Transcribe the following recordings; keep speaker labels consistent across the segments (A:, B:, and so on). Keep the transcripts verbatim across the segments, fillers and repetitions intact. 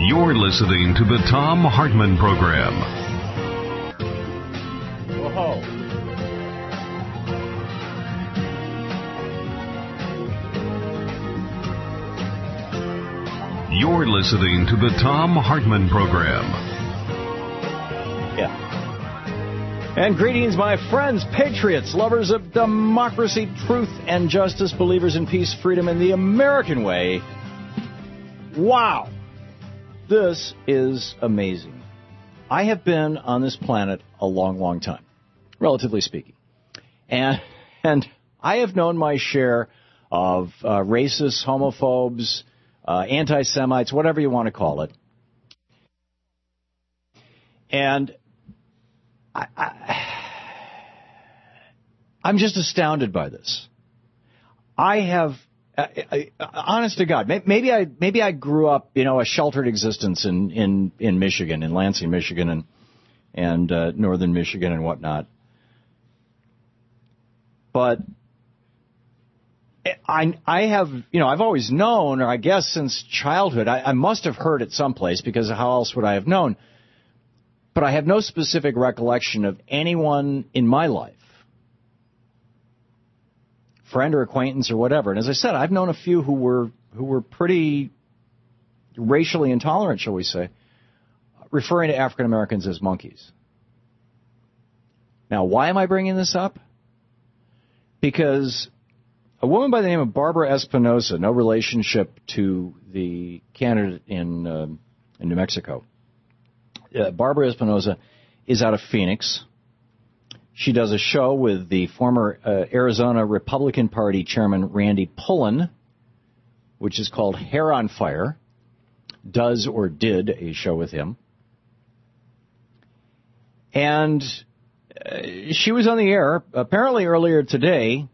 A: You're listening to the Thom Hartmann Program.
B: Whoa.
A: You're listening to the Thom Hartmann Program.
B: Yeah. And greetings, my friends, patriots, lovers of democracy, truth, and justice, believers in peace, freedom, and the American way. Wow. This is amazing. I have been on this planet a long, long time, relatively speaking. And and I have known my share of uh, racists, homophobes, uh, anti-Semites, whatever you want to call it. And I, I, I'm just astounded by this. I have... I, I, honest to God, maybe I maybe I grew up, you know, a sheltered existence in, in, in Michigan, in Lansing, Michigan, and and uh, northern Michigan and whatnot. But I I have, you know, I've always known, or I guess since childhood, I, I must have heard it someplace, because how else would I have known? But I have no specific recollection of anyone in my life, friend or acquaintance or whatever. And as I said, I've known a few who were who were pretty racially intolerant, shall we say, referring to African Americans as monkeys. Now, why am I bringing this up? Because a woman by the name of Barbara Espinosa, no relationship to the candidate in, uh, in New Mexico, uh, Barbara Espinosa is out of Phoenix. She does a show with the former uh, Arizona Republican Party chairman Randy Pullen, which is called Hair on Fire. Does or did a show with him. And uh, she was on the air apparently earlier today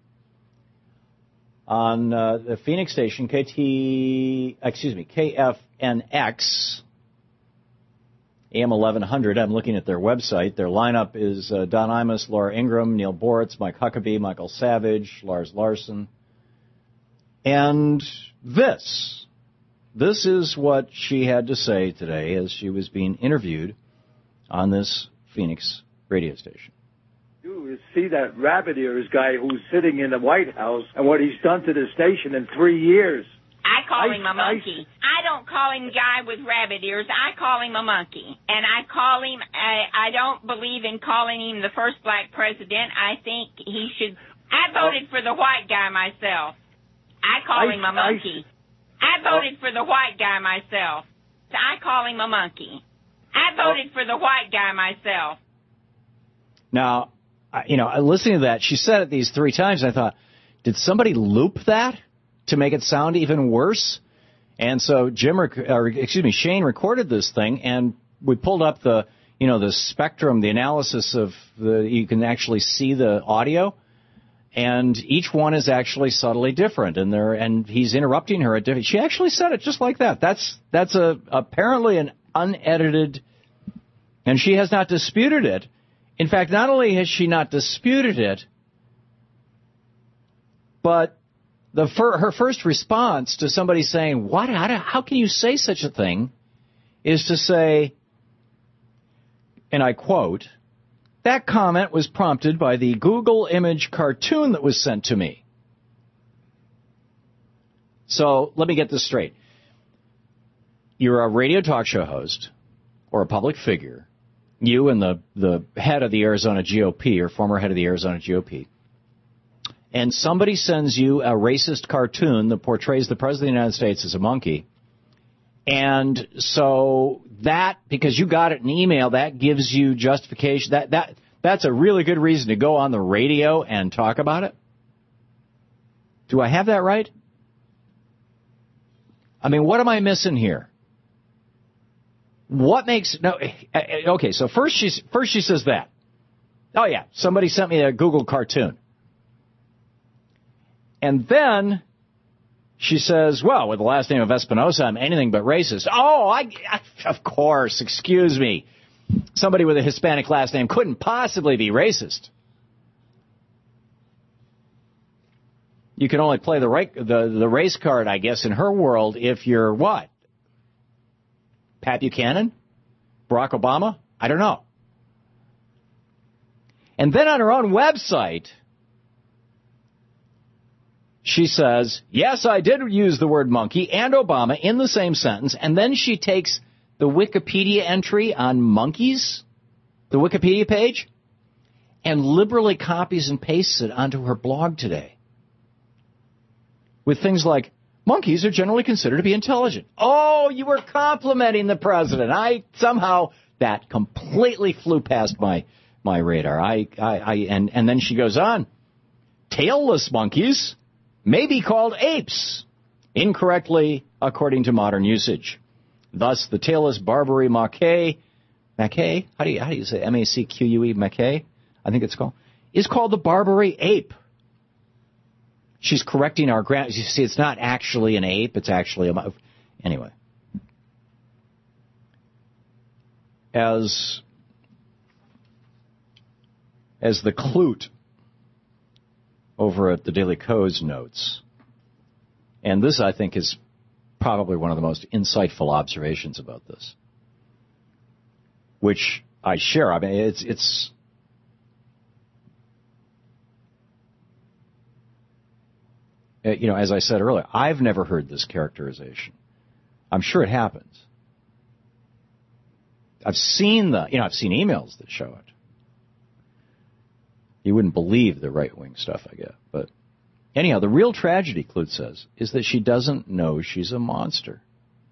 B: on uh, the Phoenix station, K T, excuse me, K F N X. A M eleven hundred. I'm looking at their website. Their lineup is uh, Don Imus, Laura Ingraham, Neil Boritz, Mike Huckabee, Michael Savage, Lars Larson. And this, this is what she had to say today as she was being interviewed on this Phoenix radio station.
C: You see that rabbit ears guy who's sitting in the White House and what he's done to the station in three years.
D: I call
C: I,
D: him a monkey. I, I don't call him guy with rabbit ears. I call him a monkey. And I call him, I, I don't believe in calling him the first black president. I think he should, I voted for the white guy myself. I call I, him a monkey. I, I voted uh, for the white guy myself. So I call him a monkey. I voted uh, for the white guy myself.
B: Now, you know, listening to that, she said it these three times, and I thought, did somebody loop that to make it sound even worse? And so Jim, rec- or excuse me, Shane recorded this thing, and we pulled up the, you know, the spectrum, the analysis of the, you can actually see the audio, and each one is actually subtly different, and there, and he's interrupting her at different. She actually said it just like that. That's that's a apparently an unedited, and she has not disputed it. In fact, not only has she not disputed it, but The fir- her first response to somebody saying, what, how, do, how can you say such a thing, is to say, and I quote, that comment was prompted by the Google image cartoon that was sent to me. So let me get this straight. You're a radio talk show host or a public figure, you and the, the head of the Arizona G O P or former head of the Arizona G O P, and somebody sends you a racist cartoon that portrays the President of the United States as a monkey, and so that, because you got it in email, that gives you justification. That that that's a really good reason to go on the radio and talk about it? Do I have that right? I mean, what am I missing here? What makes... no? Okay, so first she, first she says that. Oh, yeah, somebody sent me a Google cartoon. And then she says, well, with the last name of Espinosa, I'm anything but racist. Oh, I, I, of course, excuse me. Somebody with a Hispanic last name couldn't possibly be racist. You can only play the, right, the, the race card, I guess, in her world if you're what? Pat Buchanan? Barack Obama? I don't know. And then on her own website, she says, yes, I did use the word monkey and Obama in the same sentence. And then she takes the Wikipedia entry on monkeys, the Wikipedia page, and liberally copies and pastes it onto her blog today. With things like, monkeys are generally considered to be intelligent. Oh, you were complimenting the president. I somehow, that completely flew past my my radar. I, I, I and, and then she goes on. Tailless monkeys may be called apes, incorrectly according to modern usage. Thus, the tailless Barbary macaque, macaque, how do you how do you say M A C Q U E, macaque? I think it's called, is called the Barbary ape. She's correcting our grammar. You see, it's not actually an ape. It's actually a... Anyway. As, as the Clute over at the Daily Codes notes, and this, I think, is probably one of the most insightful observations about this, which I share. I mean, it's... it's You know, as I said earlier, I've never heard this characterization. I'm sure it happens. I've seen the, you know, I've seen emails that show it. You wouldn't believe the right-wing stuff I get. But anyhow, the real tragedy, Clute says, is that she doesn't know she's a monster.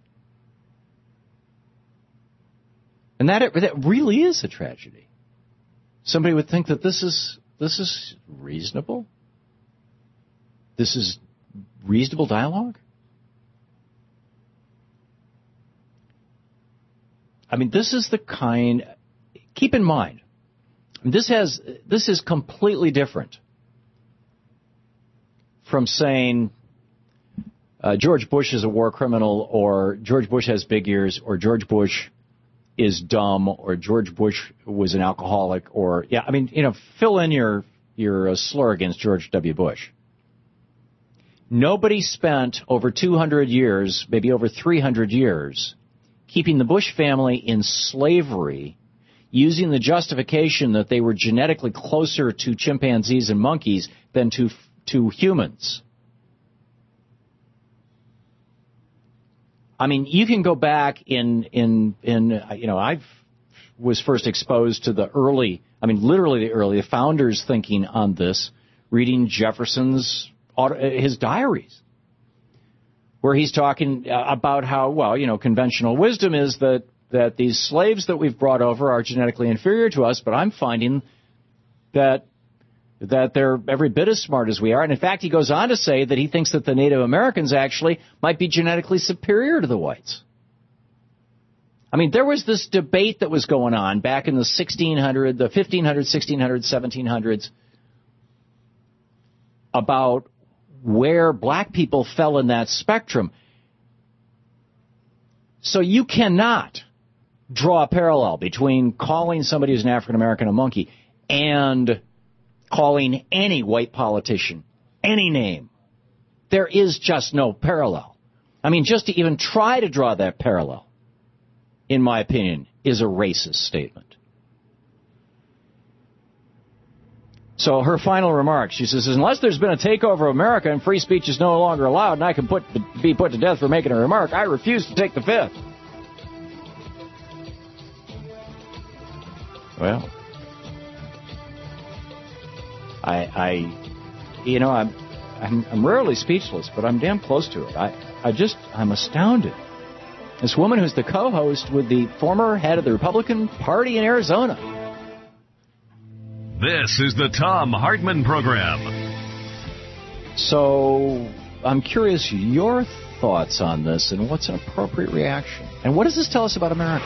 B: And that, that really is a tragedy. Somebody would think that this is this is reasonable. This is reasonable dialogue? I mean, this is the kind... Keep in mind, this has this is completely different from saying uh, George Bush is a war criminal, or George Bush has big ears, or George Bush is dumb, or George Bush was an alcoholic, or... Yeah, I mean, you know, fill in your, your uh, slur against George W. Bush. Nobody spent over two hundred years, maybe over three hundred years, keeping the Bush family in slavery, using the justification that they were genetically closer to chimpanzees and monkeys than to to humans. I mean, you can go back in in in you know, I was first exposed to the early, I mean, literally the early the founders' thinking on this, reading Jefferson's his diaries, where he's talking about how, well, you know, conventional wisdom is that, that these slaves that we've brought over are genetically inferior to us, but I'm finding that that they're every bit as smart as we are. And in fact, he goes on to say that he thinks that the Native Americans actually might be genetically superior to the whites. I mean, there was this debate that was going on back in the sixteen hundreds, the fifteen hundreds, sixteen hundreds, seventeen hundreds about where black people fell in that spectrum. So you cannot draw a parallel between calling somebody who's an African American a monkey and calling any white politician any name. There is just no parallel. I mean, just to even try to draw that parallel, in my opinion, is a racist statement. So her final remarks, she says, unless there's been a takeover of America and free speech is no longer allowed and I can put, be put to death for making a remark, I refuse to take the fifth. Well, I, I you know, I'm, I'm, I'm rarely speechless, but I'm damn close to it. I, I just, I'm astounded. This woman who's the co-host with the former head of the Republican Party in Arizona.
A: This is the Thom Hartmann Program.
B: So, I'm curious your thoughts on this and what's an appropriate reaction. And what does this tell us about America?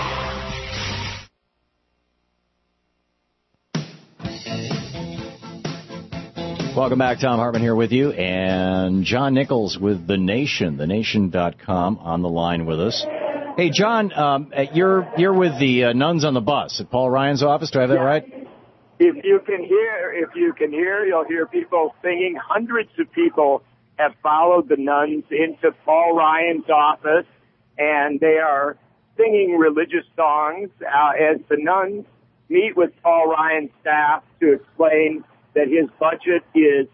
B: Welcome back. Thom Hartmann here with you. And John Nichols with The Nation, the nation dot com, on the line with us. Hey, John, um, you're you're with the uh, nuns on the bus at Paul Ryan's office. Do I have that
E: yeah.
B: right?
E: If you can hear, if you can hear, you'll hear people singing. Hundreds of people have followed the nuns into Paul Ryan's office, and they are singing religious songs uh, as the nuns meet with Paul Ryan's staff to explain that his budget is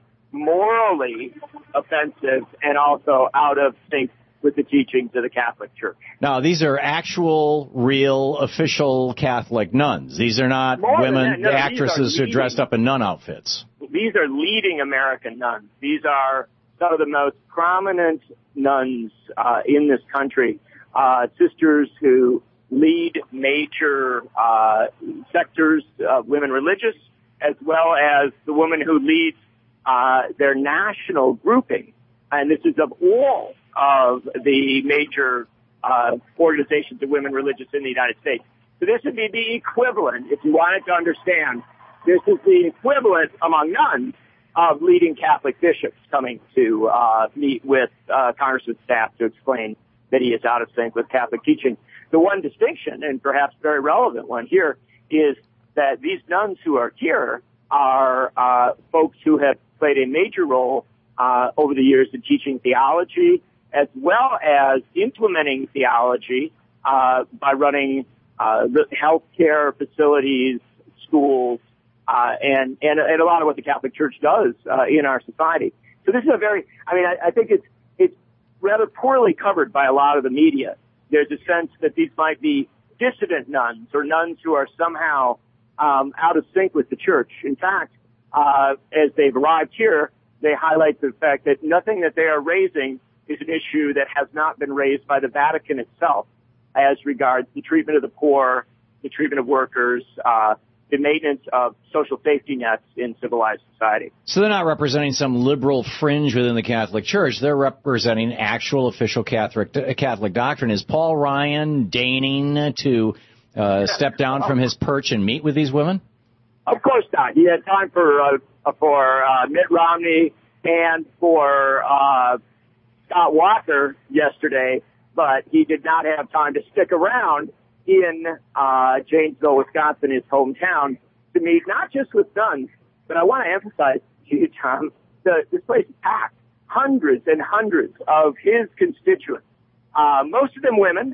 E: morally offensive and also out of sync with the teachings of the Catholic Church.
B: Now, these are actual, real, official Catholic nuns. These are not
E: More
B: women,
E: no,
B: actresses who
E: leading,
B: dressed up in nun outfits.
E: These are leading American nuns. These are some of the most prominent nuns uh, in this country, uh, sisters who lead major uh, sectors of women religious, as well as the woman who leads uh, their national grouping. And this is of all of the major uh, organizations of women religious in the United States. So this would be the equivalent, if you wanted to understand, this is the equivalent among nuns of leading Catholic bishops coming to uh, meet with uh, Congressman's staff to explain that he is out of sync with Catholic teaching. The one distinction, and perhaps very relevant one here, is that these nuns who are here are uh, folks who have played a major role uh, over the years in teaching theology, as well as implementing theology uh, by running uh, the healthcare facilities, schools, uh, and, and and a lot of what the Catholic Church does uh, in our society. So this is a very, I mean, I, I think it's it's rather poorly covered by a lot of the media. There's a sense that these might be dissident nuns or nuns who are somehow um, out of sync with the Church. In fact, uh, as they've arrived here, they highlight the fact that nothing that they are raising is an issue that has not been raised by the Vatican itself as regards the treatment of the poor, the treatment of workers, uh, the maintenance of social safety nets in civilized society.
B: So they're not representing some liberal fringe within the Catholic Church. They're representing actual official Catholic Catholic doctrine. Is Paul Ryan deigning to uh, step down from his perch and meet with these women?
E: Of course not. He had time for uh, for uh, Mitt Romney and for uh, Scott Walker yesterday, but he did not have time to stick around in uh, Janesville, Wisconsin, his hometown, to meet not just with nuns, but I want to emphasize to you, Tom, the, this place is packed. Hundreds and hundreds of his constituents, uh, most of them women,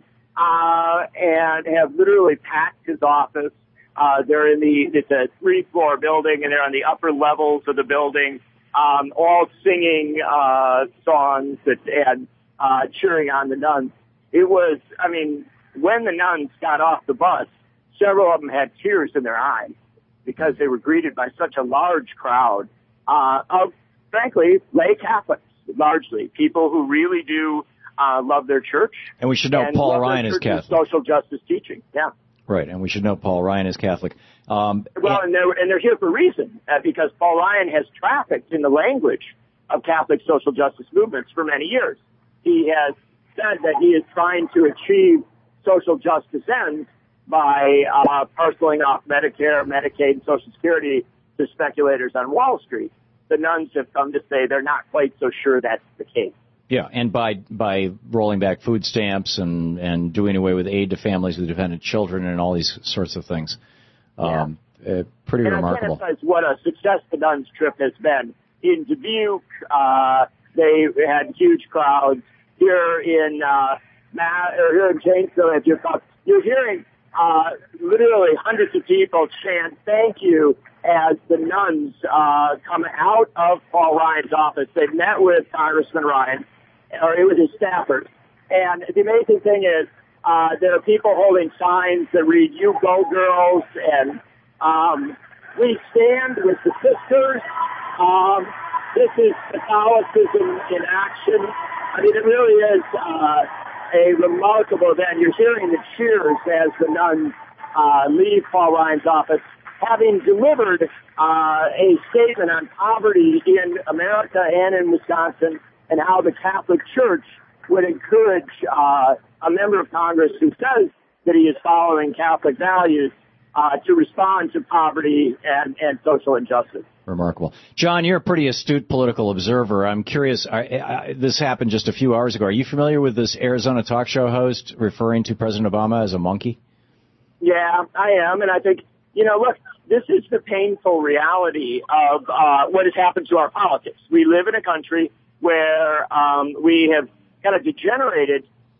E: uh, and have literally packed his office. Uh, they're in the, it's a three-floor building, and they're on the upper levels of the building, um, all singing, uh, songs that, and, uh, cheering on the nuns. It was, I mean, when the nuns got off the bus, several of them had tears in their eyes because they were greeted by such a large crowd, uh, of, frankly, lay Catholics, largely, people who really do, uh, love their church.
B: And we should know Paul Ryan is Catholic.
E: Social justice teaching, yeah.
B: Right, and we should know Paul Ryan is Catholic. Um,
E: well, and they're, and they're here for a reason, uh, because Paul Ryan has trafficked in the language of Catholic social justice movements for many years. He has said that he is trying to achieve social justice ends by uh, parceling off Medicare, Medicaid, and Social Security to speculators on Wall Street. The nuns have come to say they're not quite so sure that's the case.
B: Yeah, and by by rolling back food stamps and, and doing away with aid to families with dependent children and all these sorts of things. Um, yeah. uh, pretty
E: and
B: remarkable.
E: I can't emphasize what a success the nuns trip has been. In Dubuque, uh, they had huge crowds. Here in uh, Ma- or here in Janesville, if you're you're hearing uh, literally hundreds of people chant "Thank you" as the nuns uh, come out of Paul Ryan's office. They've met with Congressman Ryan, or it was his staffers. And the amazing thing is, uh, there are people holding signs that read, "You go girls," and, um, "We stand with the sisters." Um, this is Catholicism in action. I mean, it really is, uh, a remarkable event. You're hearing the cheers as the nuns, uh, leave Paul Ryan's office, having delivered, uh, a statement on poverty in America and in Wisconsin, and how the Catholic Church would encourage uh, a member of Congress who says that he is following Catholic values uh, to respond to poverty and, and social injustice.
B: Remarkable. John, you're a pretty astute political observer. I'm curious, I, I, this happened just a few hours ago. Are you familiar with this Arizona talk show host referring to President Obama as a monkey?
E: Yeah, I am, and I think, you know, look, this is the painful reality of uh, what has happened to our politics. We live in a country where um, we have kind of degenerated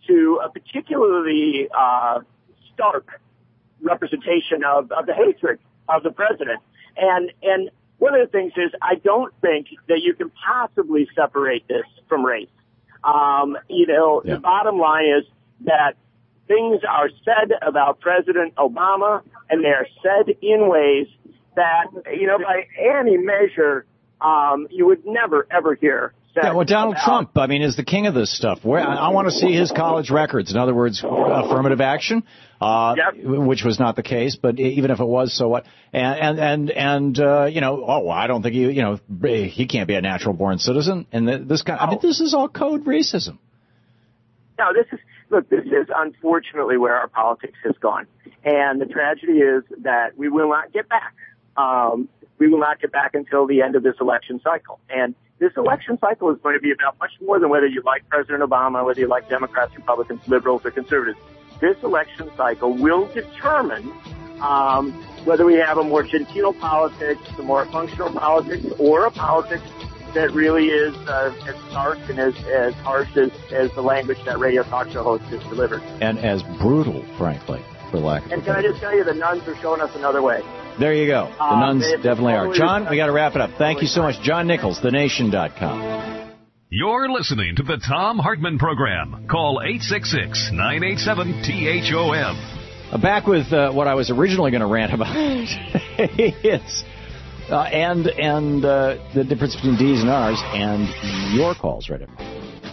E: to a particularly uh, stark representation of, of the hatred of the president. And and one of the things is I don't think that you can possibly separate this from race. Um, you know, yeah. The bottom line is that things are said about President Obama, and they are said in ways that, you know, by any measure, um, you would never, ever hear.
B: Yeah, well, Donald
E: about.
B: Trump, I mean, is the king of this stuff. Where, I, I want to see his college records. In other words, affirmative action, uh,
E: yep.
B: which was not the case, but even if it was, so what? And, and, and, and uh, you know, oh, well, I don't think he, you know, he can't be a natural-born citizen. And this kind, I mean, this is all code racism.
E: No, this is, look, this is unfortunately where our politics has gone. And the tragedy is that we will not get back. Um, we will not get back until the end of this election cycle. And this election cycle is going to be about much more than whether you like President Obama, whether you like Democrats, Republicans, liberals, or conservatives. This election cycle will determine um, whether we have a more genteel politics, a more functional politics, or a politics that really is uh, as stark and as, as harsh as, as the language that radio talk show host has delivered.
B: And as brutal, frankly, for lack of a
E: And can I just tell you, the nuns are showing us another way.
B: There you go. The
E: um,
B: nuns definitely are. John, we got to wrap it up. Thank you so much. John Nichols, the nation dot com.
A: You're listening to the Thom Hartmann Program. Call eight six six, nine eight seven, T H O M.
B: Back with uh, what I was originally going to rant about. It's, uh, and and uh, the difference between D's and R's and your calls right now.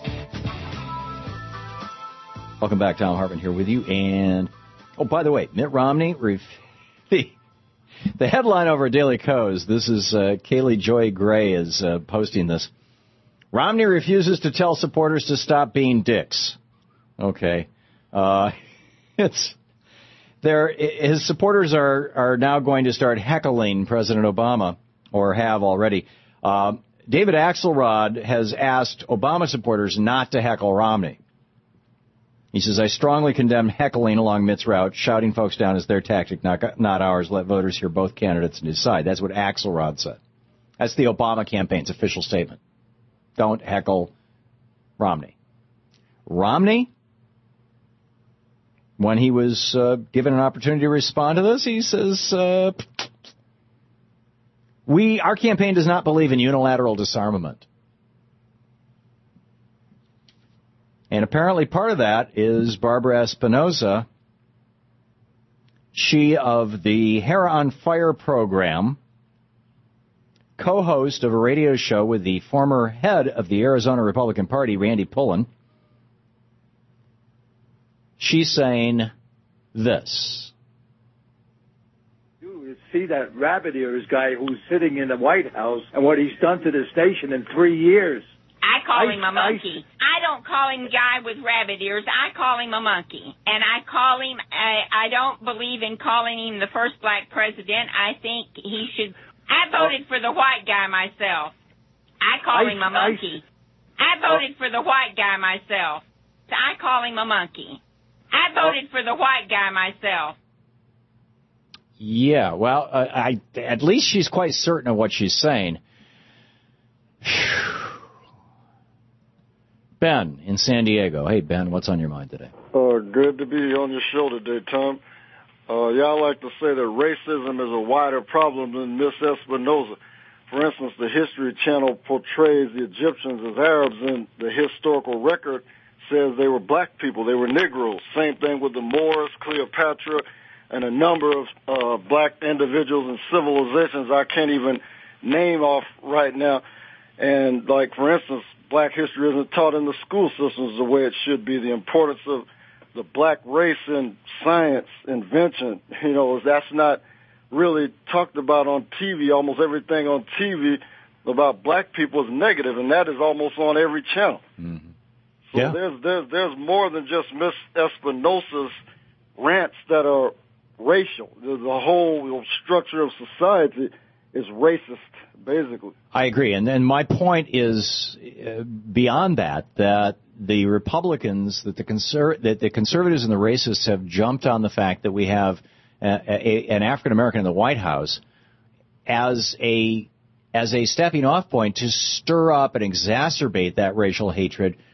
B: Welcome back. Thom Hartmann here with you. And, oh, by the way, Mitt Romney, ref- the, the headline over at Daily Kos, this is uh, Kaylee Joy Gray is uh, posting this. Romney refuses to tell supporters to stop being dicks. Okay. Uh, it's there. His supporters are, are now going to start heckling President Obama, or have already. Uh, David Axelrod has asked Obama supporters not to heckle Romney. He says, I strongly condemn heckling along Mitt's route. Shouting folks down is their tactic, not, not ours. Let voters hear both candidates and decide. That's what Axelrod said. That's the Obama campaign's official statement. Don't heckle Romney. Romney, when he was uh, given an opportunity to respond to this, he says, uh, "We, our campaign does not believe in unilateral disarmament." And apparently part of that is Barbara Espinosa, she of the Hair on Fire program, co-host of a radio show with the former head of the Arizona Republican Party, Randy Pullen. She's saying this.
C: You see that rabbit ears guy who's sitting in the White House and what he's done to the station in three years.
D: I call
C: I,
D: him a monkey. I, I don't call him guy with rabbit ears. I call him a monkey. And I call him, I, I don't believe in calling him the first black president. I think he should, I voted uh, for the white guy myself. I call I, him a monkey. I, I voted uh, for the white guy myself. I call him a monkey. I voted uh, for the white guy myself.
B: Yeah, well, uh, I at least she's quite certain of what she's saying. Ben in San Diego. Hey, Ben, what's on your mind today?
F: Uh, good to be on your show today, Tom. Uh, yeah, I like to say that racism is a wider problem than Miss Espinosa. For instance, the History Channel portrays the Egyptians as Arabs, and the historical record says they were black people. They were Negroes. Same thing with the Moors, Cleopatra, and a number of uh, black individuals and civilizations I can't even name off right now. And, like, for instance, black history isn't taught in the school systems the way it should be. The importance of the black race in science, invention, you know, that's not really talked about on T V. Almost everything on T V about black people is negative, and that is almost on every channel.
B: Mm-hmm.
F: So
B: yeah.
F: there's, there's, there's more than just Miss Espinosa's rants that are racial. The, the whole structure of society is racist, basically.
B: I agree. And then my point is uh, beyond that, that the Republicans, that the, conser- that the conservatives and the racists have jumped on the fact that we have a, a, an African-American in the White House as a as a stepping off point to stir up and exacerbate that racial hatred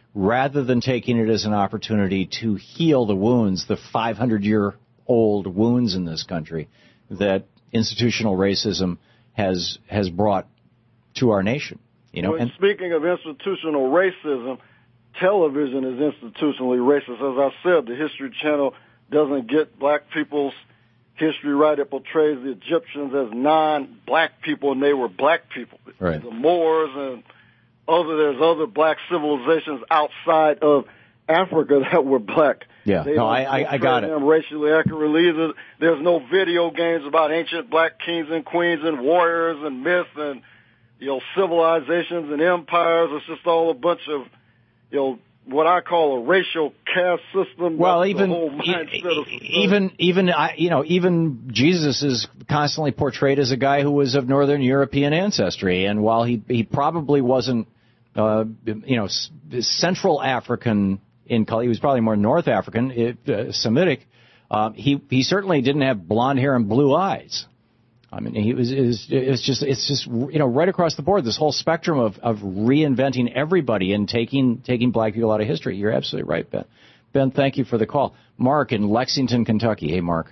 B: rather than taking it as an opportunity to heal the wounds, the five hundred year old wounds in this country that institutional racism has has brought to our nation. You know,
F: well,
B: and
F: speaking of institutional racism, television is institutionally racist. As I said, the History Channel doesn't get black people's history right. It portrays the Egyptians as non-black people, and they were black people.
B: Right.
F: The Moors and other there's other black civilizations outside of Africa that were black.
B: Yeah,
F: they
B: no, I, I, I got it.
F: Them racially accurately. There's no video games about ancient black kings and queens and warriors and myths and, you know, civilizations and empires. It's just all a bunch of, you know, what I call a racial caste system.
B: Well,
F: That's
B: even
F: the whole mindset of
B: even even I, you know, even Jesus is constantly portrayed as a guy who was of Northern European ancestry, and while he he probably wasn't, uh, you know, Central African in color, he was probably more North African, uh, Semitic. Uh, he he certainly didn't have blonde hair and blue eyes. I mean, he was, it was, it was just, it's just, you know, right across the board, this whole spectrum of, of reinventing everybody and taking, taking black people out of history. You're absolutely right, Ben. Ben, thank you for the call. Mark in Lexington, Kentucky. Hey, Mark.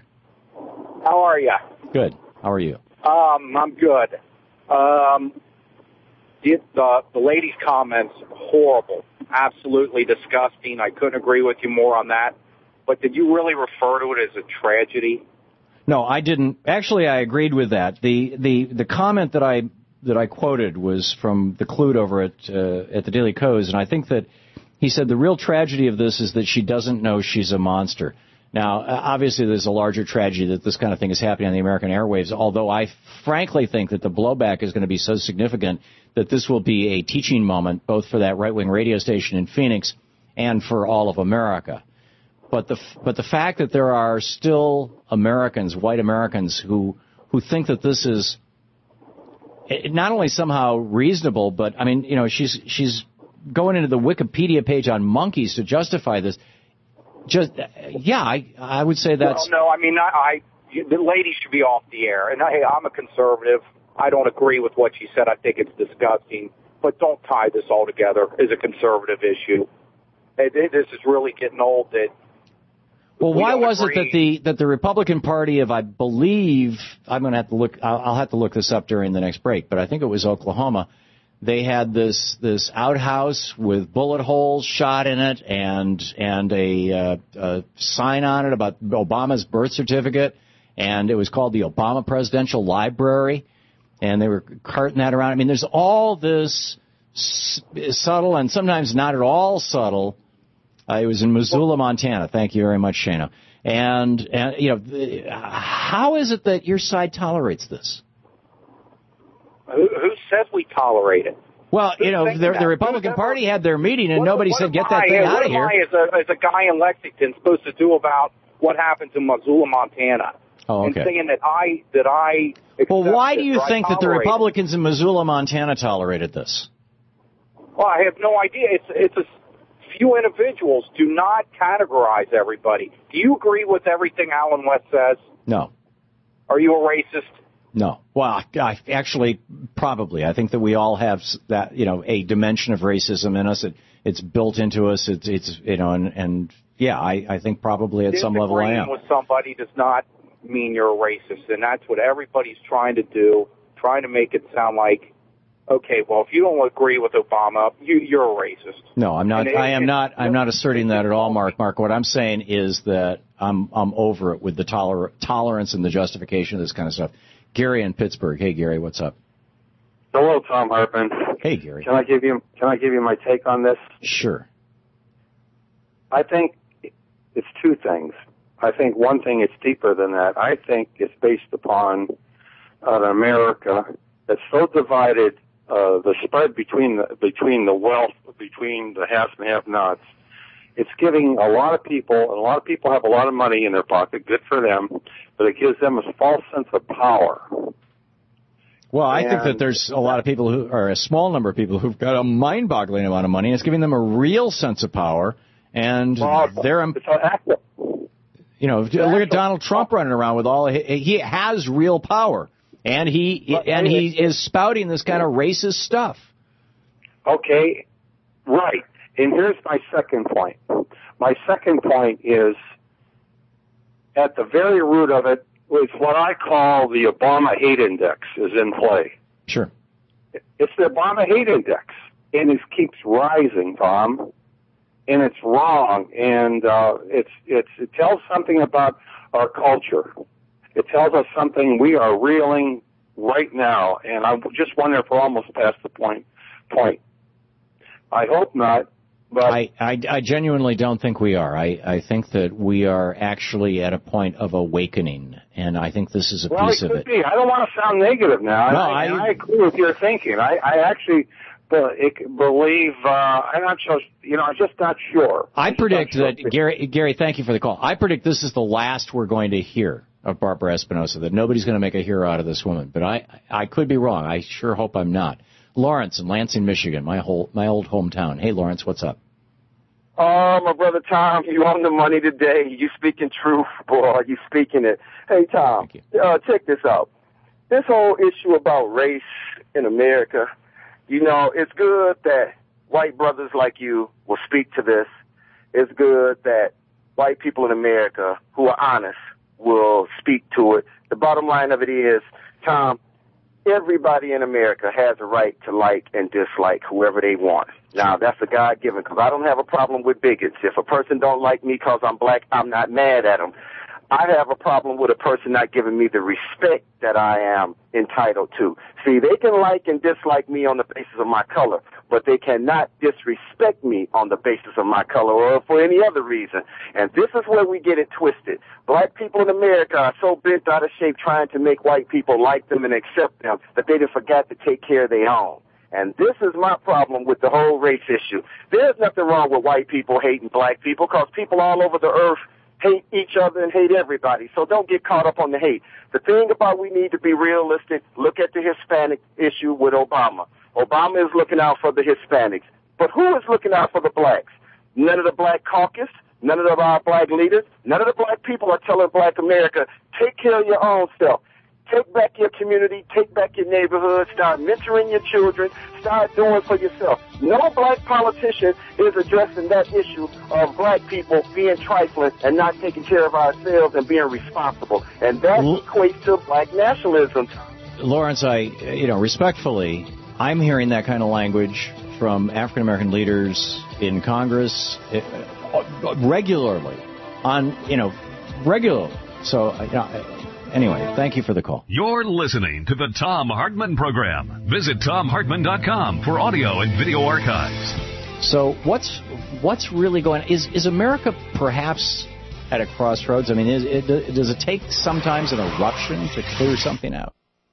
G: How are you?
B: Good. How are you?
G: Um, I'm good. Um, the, the, the lady's comments, horrible, absolutely disgusting. I couldn't agree with you more on that. But did you really refer to it as a tragedy?
B: No, I didn't. Actually, I agreed with that. The the the comment that I that I quoted was from the Clute over at uh, at the Daily Kos, and I think that he said the real tragedy of this is that she doesn't know she's a monster. Now, obviously, there's a larger tragedy that this kind of thing is happening on the American airwaves, although I frankly think that the blowback is going to be so significant that this will be a teaching moment both for that right-wing radio station in Phoenix and for all of America. But the but the fact that there are still Americans, white Americans, who who think that this is not only somehow reasonable, but I mean, you know, she's she's going into the Wikipedia page on monkeys to justify this. Just yeah, I I would say that's
G: well, no. I mean, I, I the lady should be off the air. And hey, I'm a conservative. I don't agree with what she said. I think it's disgusting. But don't tie this all together as a conservative issue. It, it, this is really getting old. That
B: Well,
G: we
B: why was
G: agree.
B: it that the that the Republican Party of, I believe, I'm going to have to look, I'll, I'll have to look this up during the next break, but I think it was Oklahoma. They had this this outhouse with bullet holes shot in it and and a, uh, a sign on it about Obama's birth certificate, and it was called the Obama Presidential Library, and they were carting that around. I mean, there's all this s- subtle and sometimes not at all subtle. Uh, it was in Missoula, Montana. Thank you very much, Shana. And, and you know, the, how is it that your side tolerates this?
G: Who, who says we tolerate it?
B: Well, you know, the, the Republican Party had their meeting and
G: what,
B: nobody
G: what
B: said, get that
G: I,
B: thing out
G: what
B: of here.
G: What am I, as a, as a guy in Lexington, supposed to do about what happened to Missoula, Montana?
B: Oh, okay.
G: And saying that I, that I
B: Well, why do you
G: I
B: think that the
G: tolerate it?
B: Republicans in Missoula, Montana tolerated this?
G: Well, I have no idea. It's, it's a few individuals. Do not categorize everybody. Do you agree with everything Alan West says?
B: No.
G: Are you a racist?
B: No. Well, I, actually, probably. I think that we all have that, you know, a dimension of racism in us. It, it's built into us. It's, it's you know, and, and yeah, I, I think probably at some level I am.
G: Disagreeing with somebody does not mean you're a racist, and that's what everybody's trying to do, trying to make it sound like, okay, well, if you don't agree with Obama, you, you're a racist.
B: No, I'm not.
G: It,
B: I am
G: it,
B: not. I'm not asserting that at all, Mark.
G: Mark,
B: Mark, what I'm saying is that I'm I'm over it with the toler- tolerance and the justification of this kind of stuff. Gary in Pittsburgh. Hey, Gary, what's up?
H: Hello, Tom Hartman.
B: Hey, Gary.
H: Can I give you Can I give you my take on this?
B: Sure.
H: I think it's two things. I think one thing, it's deeper than that. I think it's based upon an America that's so divided. Uh, the spread between the between the wealth, between the haves and have-nots, it's giving a lot of people, and a lot of people have a lot of money in their pocket, good for them, but it gives them a false sense of power.
B: Well, I
H: and
B: think that there's a lot of people who, or a small number of people who've got a mind-boggling amount of money, and it's giving them a real sense of power, and
H: well,
B: they're,
H: it's active.
B: You know, look at Donald Trump running around with all, he has real power. And he but, and he is spouting this kind of racist stuff.
H: Okay, right. and here's my second point. My second point is, at the very root of it, is what I call the Obama hate index is in play.
B: Sure.
H: It's the Obama hate index, and it keeps rising, Tom, and it's wrong, and uh, it's it's it tells something about our culture. It tells us something we are reeling right now, and I just wonder if we're almost past the point. Point. I hope not. But
B: I, I, I genuinely don't think we are. I, I think that we are actually at a point of awakening, and I think this is a
H: well,
B: piece
H: it
B: of
H: could
B: it.
H: Be. I don't want to sound negative now.
B: No,
H: I,
B: I,
H: I agree with your thinking. I, I actually believe, uh, I'm not sure, you know, I'm just not sure.
B: I
H: I'm
B: predict
H: sure.
B: that, Gary, Gary, thank you for the call. I predict this is the last we're going to hear of Barbara Espinosa, that nobody's going to make a hero out of this woman. But I, I could be wrong. I sure hope I'm not. Lawrence in Lansing, Michigan, my whole, my old hometown. Hey, Lawrence, what's up?
I: Oh, my brother Tom, you on the money today. You speaking truth, boy. You speaking it. Hey, Tom, uh, check this out. This whole issue about race in America, you know, it's good that white brothers like you will speak to this. It's good that white people in America who are honest will speak to it. The bottom line of it is, Tom, everybody in America has a right to like and dislike whoever they want. Now, that's a God-given, because I don't have a problem with bigots. If a person don't like me because I'm black, I'm not mad at them. I have a problem with a person not giving me the respect that I am entitled to. See, they can like and dislike me on the basis of my color, but they cannot disrespect me on the basis of my color or for any other reason. And this is where we get it twisted. Black people in America are so bent out of shape trying to make white people like them and accept them that they just forgot to take care of their own. And this is my problem with the whole race issue. There's nothing wrong with white people hating black people, because people all over the earth hate each other and hate everybody. So don't get caught up on the hate. The thing about we need to be realistic, look at the Hispanic issue with Obama. Obama is looking out for the Hispanics. But who is looking out for the blacks? None of the black caucus, none of the, our black leaders, none of the black people are telling black America, take care of your own self. Take back your community, take back your neighborhood, start mentoring your children, start doing for yourself. No black politician is addressing that issue of black people being trifling and not taking care of ourselves and being responsible. And that L- equates to black nationalism.
B: Lawrence, I, you know, respectfully, I'm hearing that kind of language from African American leaders in Congress uh, regularly, on, you know, regularly. So, you know, anyway, thank you for the call.
A: You're listening to the Thom Hartmann Program. Visit Thom Hartmann dot com for audio and video archives.
B: So what's what's really going on? Is, is America perhaps at a crossroads? I mean, is it, does it take sometimes an eruption to clear something out?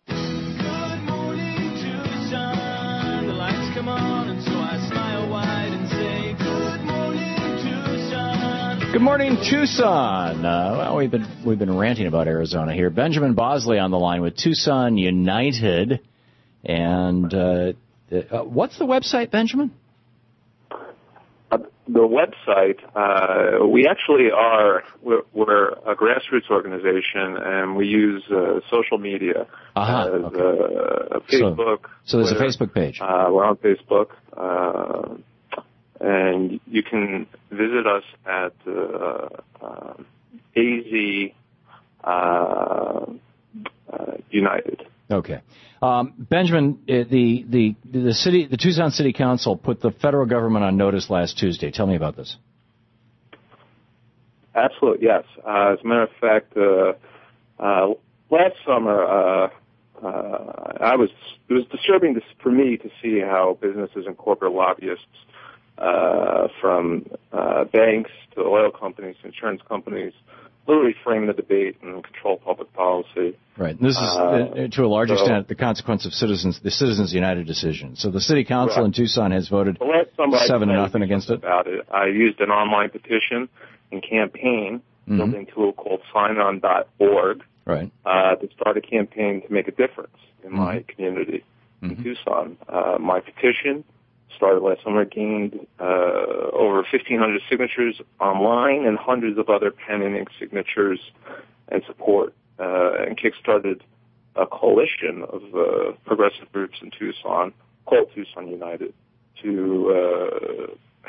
B: Good morning, Tucson. Uh, well, we've been we've been ranting about Arizona here. Benjamin Bosley on the line with Tucson United, and uh, uh, what's the website, Benjamin?
J: Uh, the website. Uh, we actually are we're, we're a grassroots organization, and we use uh, social media
B: uh-huh,
J: as
B: okay.
J: uh, Facebook.
B: So, so there's
J: Twitter.
B: a Facebook page.
J: Uh, we're on Facebook. Uh, And you can visit us at uh, uh, A Z uh, uh, United.
B: Okay, um, Benjamin, the the the city, the Tucson City Council put the federal government on notice last Tuesday. Tell me about this.
J: Absolutely, yes. Uh, as a matter of fact, uh, uh, last summer, uh, uh, I was it was disturbing to, for me to see how businesses and corporate lobbyists, Uh, from uh, banks to oil companies, insurance companies, literally frame the debate and control public policy.
B: Right. And this is, uh, to a large so, extent, the consequence of citizens, the Citizens United decision. So the City Council right. in Tucson has voted seven to nothing against it.
J: About it. I used an online petition and campaign, mm-hmm. building tool called sign on dot org,
B: right.
J: uh, to start a campaign to make a difference in mm-hmm. my community
B: mm-hmm.
J: in Tucson. Uh, my petition started last summer, gained uh, over fifteen hundred signatures online and hundreds of other pen and ink signatures and support, uh, and kickstarted a coalition of uh, progressive groups in Tucson called Tucson United to uh,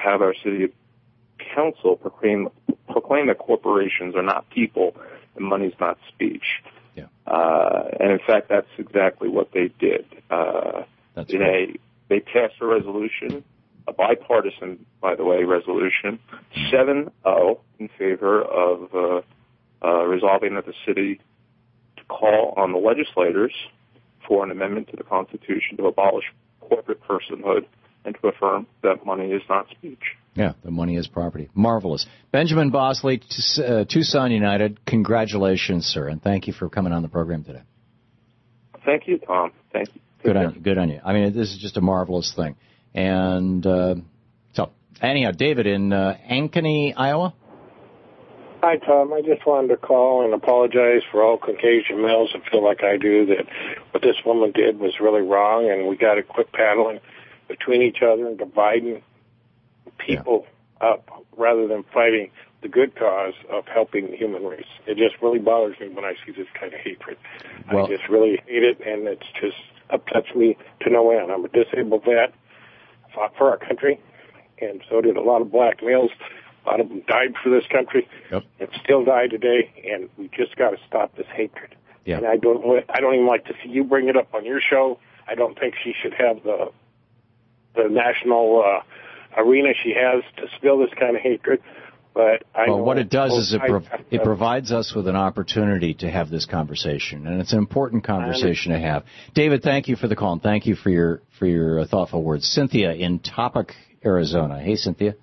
J: have our city council proclaim proclaim that corporations are not people and money's not speech.
B: Yeah.
J: Uh, and in fact, that's exactly what they did. Uh,
B: that's
J: they
B: right.
J: they passed a resolution, a bipartisan, by the way, resolution, seven oh in favor of uh, uh, resolving that the city to call on the legislators for an amendment to the Constitution to abolish corporate personhood and to affirm that money is not speech.
B: Yeah, the money is property. Marvelous. Benjamin Bosley, uh, Tucson United, congratulations, sir, and thank you for coming on the program today.
J: Thank you, Tom. Thank you.
B: Good Take on care. you. Good on you. I mean, this is just a marvelous thing. And uh, so, anyhow, David in uh, Ankeny, Iowa.
K: Hi, Tom. I just wanted to call and apologize for all Caucasian males that feel like I do that what this woman did was really wrong, and we got to quit paddling between each other and dividing people yeah. up rather than fighting the good cause of helping the human race. It just really bothers me when I see this kind of hatred. Well, I just really hate it, and it's just upsets me to no end. I'm a disabled vet, fought for our country, and so did a lot of black males. A lot of them died for this country,
B: yep.
K: and still die today, and we just got to stop this hatred.
B: Yeah.
K: And I don't, I don't even like to see you bring it up on your show. I don't think she should have the the national uh, arena she has to spill this kind of hatred. But I
B: well,
K: know
B: what it does is it prov-
K: to,
B: it provides us with an opportunity to have this conversation, and it's an important conversation to have. David, thank you for the call, and thank you for your for your uh, thoughtful words. Cynthia in Topeka, Arizona. Hey, Cynthia.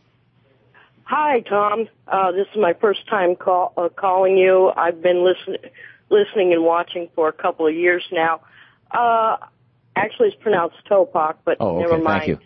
L: Hi, Tom. Uh, this is my first time call, uh, calling you. I've been listen, listening and watching for a couple of years now. Uh, actually, it's pronounced Topak, but
B: oh, okay.
L: never mind.
B: Thank you.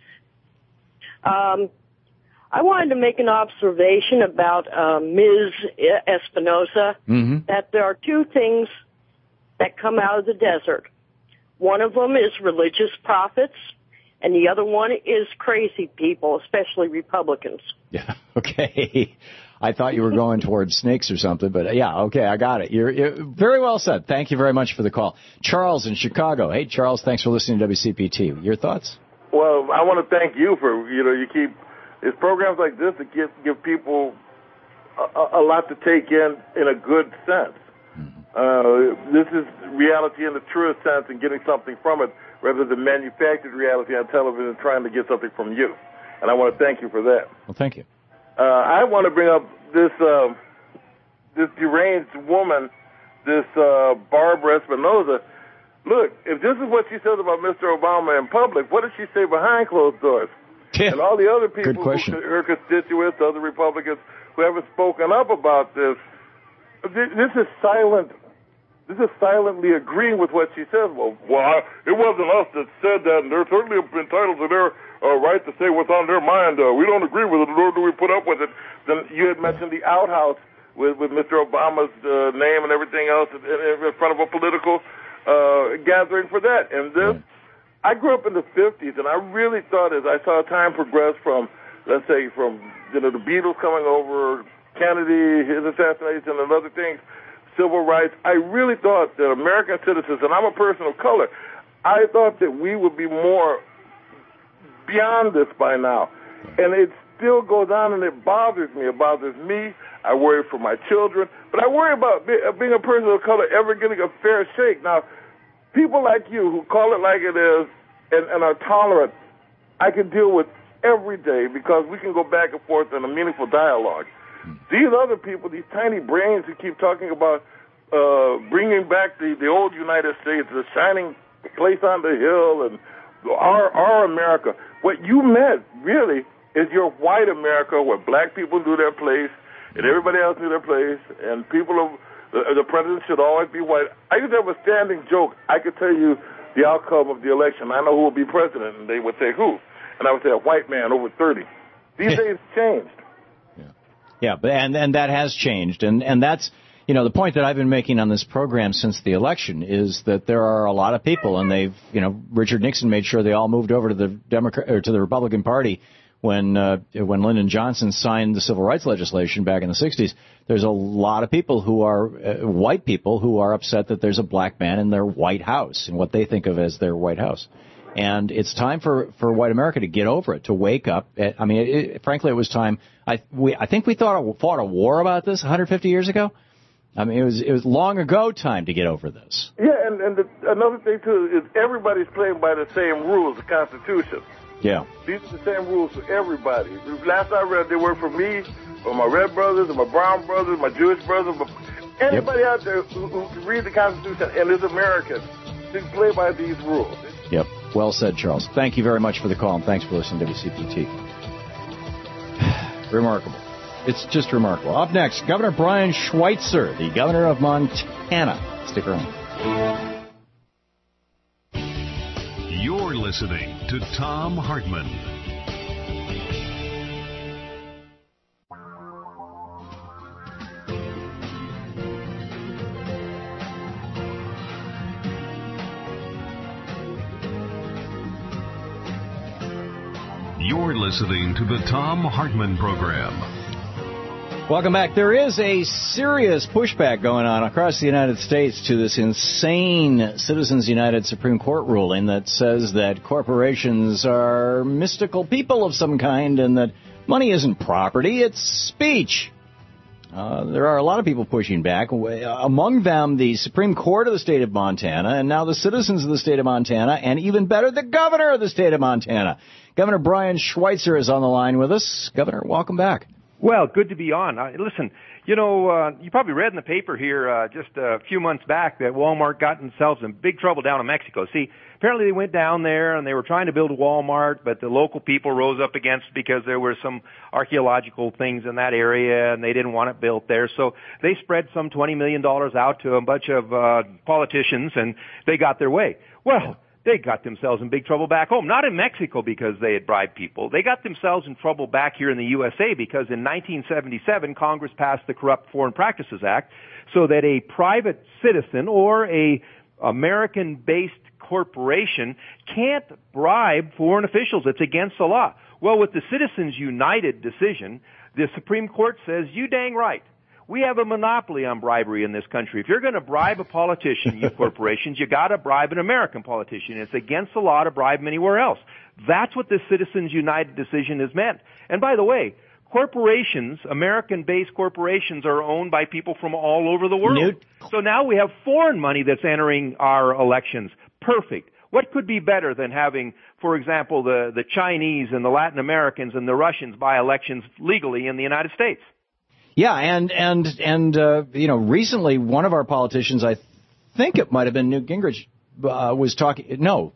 L: Um, I wanted to make an observation about uh, Miz Espinosa,
B: mm-hmm.
L: that there are two things that come out of the desert. One of them is religious prophets, and the other one is crazy people, especially Republicans.
B: Yeah, okay. I thought you were going towards snakes or something, but yeah, okay, I got it. You're, you're very well said. Thank you very much for the call. Charles in Chicago. Hey, Charles, thanks for listening to W C P T. Your thoughts?
M: Well, I want to thank you for, you know, you keep, it's programs like this that give, give people a, a lot to take in in a good sense.
B: Mm-hmm.
M: Uh, this is reality in the truest sense and getting something from it, rather than manufactured reality on television trying to get something from you. And I want to thank you for that.
B: Well, thank you.
M: Uh, I want to bring up this uh, this deranged woman, this uh, Barbara Espinosa. Look, if this is what she says about Mister Obama in public, what does she say behind closed doors?
B: Yeah.
M: And all the other people,
B: Good question.
M: who, her constituents, other Republicans who haven't spoken up about this, this is silent. This is silently agreeing with what she says. Well, well, I, it wasn't us that said that, and they're certainly entitled to their uh, right to say what's on their mind. Uh, we don't agree with it, nor do we put up with it. Then you had mentioned the outhouse with, with Mister Obama's uh, name and everything else in, in front of a political uh, gathering for that. And this, I grew up in the fifties, and I really thought as I saw time progress from, let's say, from you know the Beatles coming over, Kennedy, his assassination, and other things, civil rights, I really thought that American citizens, and I'm a person of color, I thought that we would be more beyond this by now. And it still goes on, and it bothers me. It bothers me. I worry for my children. But I worry about being a person of color ever getting a fair shake. Now, people like you who call it like it is and, and are tolerant, I can deal with every day because we can go back and forth in a meaningful dialogue. These other people, these tiny brains who keep talking about uh, bringing back the, the old United States, the shining place on the hill, and our, our America. What you meant, really, is your white America where black people knew their place and everybody else knew their place, and people of the, the president should always be white. I used to have a standing joke. I could tell you the outcome of the election. I know who will be president, and they would say who. And I would say a white man over thirty. These days changed.
B: Yeah, but and and that has changed, and and that's you know the point that I've been making on this program since the election is that there are a lot of people, and they've you know Richard Nixon made sure they all moved over to the Democrat or to the Republican Party when uh, when Lyndon Johnson signed the civil rights legislation back in the sixties. There's a lot of people who are uh, white people who are upset that there's a black man in their White House and what they think of as their White House. And it's time for, for white America to get over it, to wake up. I mean, it, it, frankly, it was time. I we I think we thought fought a war about this one hundred fifty years ago. I mean, it was it was long ago time to get over this.
M: Yeah, and, and the, another thing, too, is everybody's playing by the same rules, the Constitution.
B: Yeah.
M: These are the same rules for everybody. Last I read, they were for me, for my red brothers, and my brown brothers, my Jewish brothers, anybody yep. out there who, who can read the Constitution and is American, they play by these rules.
B: Yep. Well said, Charles. Thank you very much for the call, and thanks for listening to W C P T. Remarkable. It's just remarkable. Up next, Governor Brian Schweitzer, the governor of Montana. Stick around.
A: You're listening to Thom Hartmann. You're listening to the Thom Hartmann Program.
B: Welcome back. There is a serious pushback going on across the United States to this insane Citizens United Supreme Court ruling that says that corporations are mystical people of some kind and that money isn't property, it's speech. Uh, there are a lot of people pushing back, among them the Supreme Court of the state of Montana, and now the citizens of the state of Montana, and even better, the governor of the state of Montana. Governor Brian Schweitzer is on the line with us. Governor, welcome back.
N: Well, good to be on. Uh, listen, you know, uh, you probably read in the paper here uh, just a few months back that Walmart got themselves in big trouble down in Mexico. See, apparently they went down there and they were trying to build a Walmart, but the local people rose up against it because there were some archaeological things in that area and they didn't want it built there. So they spread some twenty million dollars out to a bunch of uh, politicians and they got their way. Well, they got themselves in big trouble back home. Not in Mexico because they had bribed people. They got themselves in trouble back here in the U S A because in nineteen seventy-seven, Congress passed the Corrupt Foreign Practices Act so that a private citizen or a American-based corporation can't bribe foreign officials. It's against the law. Well, with the Citizens United decision, the Supreme Court says, you dang right. We have a monopoly on bribery in this country. If you're going to bribe a politician, you corporations, you got to bribe an American politician. It's against the law to bribe them anywhere else. That's what this Citizens United decision has meant. And by the way, corporations, American-based corporations, are owned by people from all over the world. Newt. So now we have foreign money that's entering our elections. Perfect. What could be better than having, for example, the, the Chinese and the Latin Americans and the Russians buy elections legally in the United States?
B: Yeah, and, and, and uh, you know, recently one of our politicians, I think it might have been Newt Gingrich, uh, was talking, no,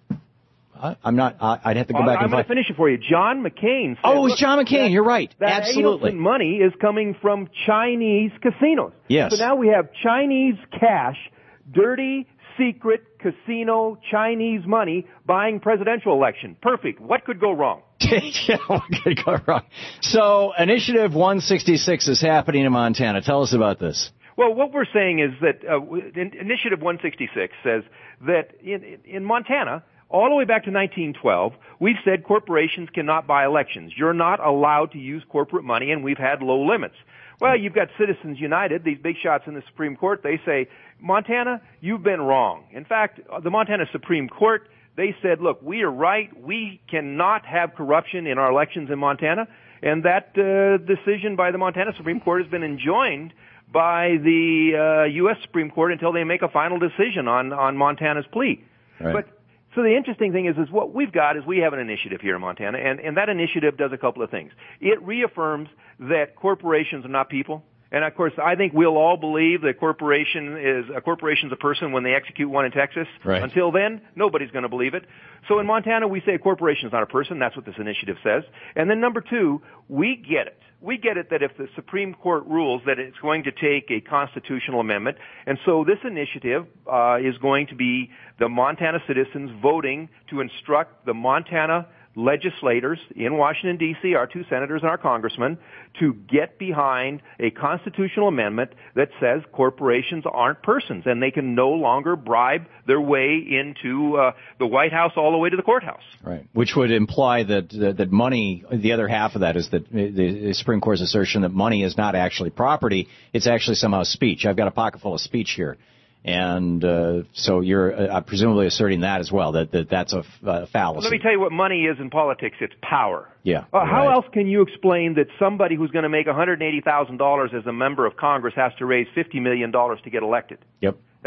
B: I, I'm not, I, I'd have to go
N: well,
B: back
N: I'm
B: and
N: going to
B: find.
N: finish it for you. John McCain said,
B: oh, it was John McCain,
N: that,
B: you're right,
N: that
B: absolutely.
N: That money is coming from Chinese casinos.
B: Yes.
N: So now we have Chinese cash, dirty, secret casino Chinese money buying presidential election. Perfect. What could go wrong?
B: Yeah, what could go wrong? So, Initiative one sixty-six is happening in Montana. Tell us about this.
N: Well, what we're saying is that uh, Initiative one sixty-six says that in, in Montana, all the way back to nineteen twelve, we've said corporations cannot buy elections. You're not allowed to use corporate money, and we've had low limits. Well, you've got Citizens United, these big shots in the Supreme Court. They say, Montana, you've been wrong. In fact, the Montana Supreme Court, they said, look, we are right. We cannot have corruption in our elections in Montana. And that uh, decision by the Montana Supreme Court has been enjoined by the uh, U S Supreme Court until they make a final decision on, on Montana's plea.
B: Right.
N: But so the interesting thing is, is what we've got is we have an initiative here in Montana, and, and that initiative does a couple of things. It reaffirms that corporations are not people. And of course, I think we'll all believe that corporation is a corporation's a person when they execute one in Texas.
B: Right.
N: Until then, nobody's going to believe it. So in Montana, we say a corporation is not a person. That's what this initiative says. And then number two, we get it. We get it that if the Supreme Court rules that it's going to take a constitutional amendment, and so this initiative uh, is going to be the Montana citizens voting to instruct the Montana legislators in Washington, D C, our two senators and our congressmen, to get behind a constitutional amendment that says corporations aren't persons and they can no longer bribe their way into uh, the White House all the way to the courthouse.
B: Right. Which would imply that, that that money, the other half of that is that the Supreme Court's assertion that money is not actually property, it's actually somehow speech. I've got a pocket full of speech here. And uh, so you're uh, presumably asserting that as well, that, that that's a uh, fallacy.
N: Let me tell you what money is in politics. It's power.
B: Yeah.
N: Uh, how
B: right.
N: else can you explain that somebody who's going to make one hundred eighty thousand dollars as a member of Congress has to raise fifty million dollars to get elected?
B: Yep.
N: Uh,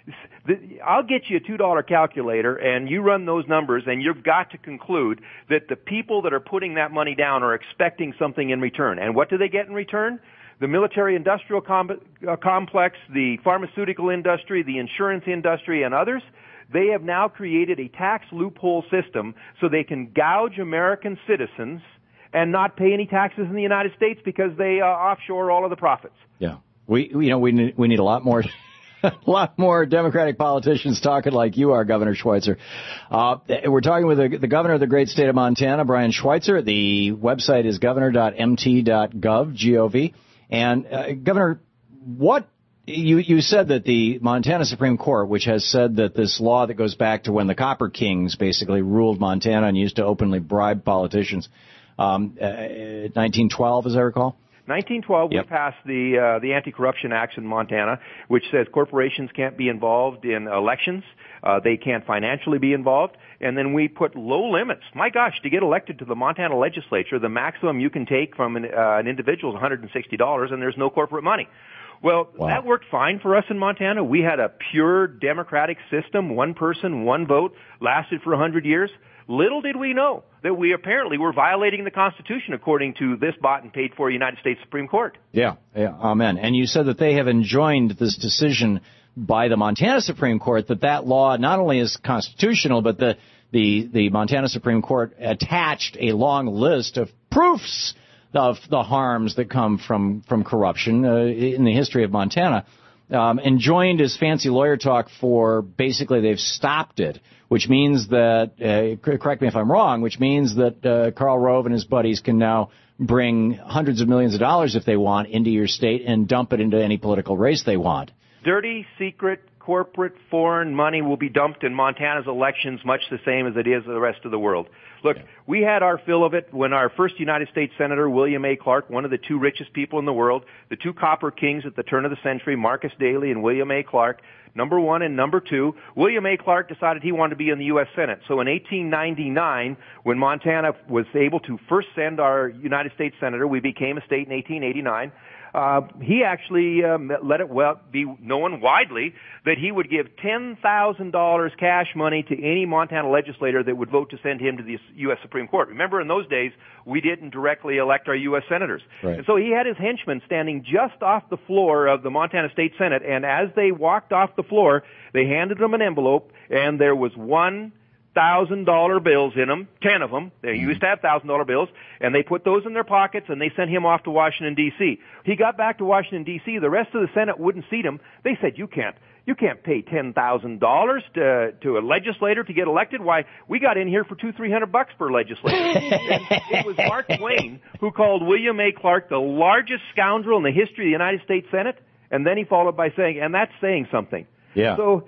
N: I'll get you a two dollar calculator, and you run those numbers, and you've got to conclude that the people that are putting that money down are expecting something in return. And what do they get in return? The military-industrial com- uh, complex, the pharmaceutical industry, the insurance industry, and others, they have now created a tax loophole system so they can gouge American citizens and not pay any taxes in the United States because they uh, offshore all of the profits.
B: Yeah. We, you know, we need, we need a lot more... A lot more Democratic politicians talking like you are, Governor Schweitzer. Uh, we're talking with the, the governor of the great state of Montana, Brian Schweitzer. The website is governor dot m t dot gov, G O V. And, uh, Governor, what you, you said that the Montana Supreme Court, which has said that this law that goes back to when the Copper Kings basically ruled Montana and used to openly bribe politicians, um, uh, nineteen twelve, as I recall?
N: nineteen twelve,
B: yep.
N: we passed the uh, the Anti-Corruption Act in Montana, which says corporations can't be involved in elections. Uh, they can't financially be involved. And then we put low limits. My gosh, to get elected to the Montana legislature, the maximum you can take from an, uh, an individual is one hundred sixty dollars, and there's no corporate money. Well, wow. That worked fine for us in Montana. We had a pure democratic system, one person, one vote, lasted for one hundred years. Little did we know that we apparently were violating the Constitution, according to this bought and paid for United States Supreme Court.
B: Yeah, yeah, amen. And you said that they have enjoined this decision by the Montana Supreme Court that that law not only is constitutional, but the the, the Montana Supreme Court attached a long list of proofs of the harms that come from, from corruption uh, in the history of Montana. Um, enjoined is fancy lawyer talk for basically they've stopped it, which means that, uh, correct me if I'm wrong, which means that uh, Karl Rove and his buddies can now bring hundreds of millions of dollars if they want into your state and dump it into any political race they want.
N: Dirty, secret, corporate, foreign money will be dumped in Montana's elections much the same as it is in the rest of the world. Look, yeah. We had our fill of it when our first United States Senator, William A. Clark, one of the two richest people in the world, the two copper kings at the turn of the century, Marcus Daly and William A. Clark, number one and number two, William A. Clark decided he wanted to be in the U S Senate. So in eighteen ninety-nine, when Montana was able to first send our United States Senator, we became a state in eighteen eighty-nine, Uh, he actually um, let it well be known widely that he would give ten thousand dollars cash money to any Montana legislator that would vote to send him to the U S Supreme Court. Remember, in those days, we didn't directly elect our U S senators.
B: Right.
N: And so he had his henchmen standing just off the floor of the Montana State Senate, and as they walked off the floor, they handed them an envelope, and there was one thousand dollar bills in them, ten of them. They used to have thousand dollar bills, and they put those in their pockets, and they sent him off to Washington D C. He got back to Washington D C. The rest of the Senate wouldn't seat him. They said, "You can't, you can't pay ten thousand dollars to to a legislator to get elected. Why, we got in here for two, three hundred bucks per legislator." And it was Mark Twain who called William A. Clark the largest scoundrel in the history of the United States Senate, and then he followed by saying, "And that's saying something."
B: Yeah.
N: So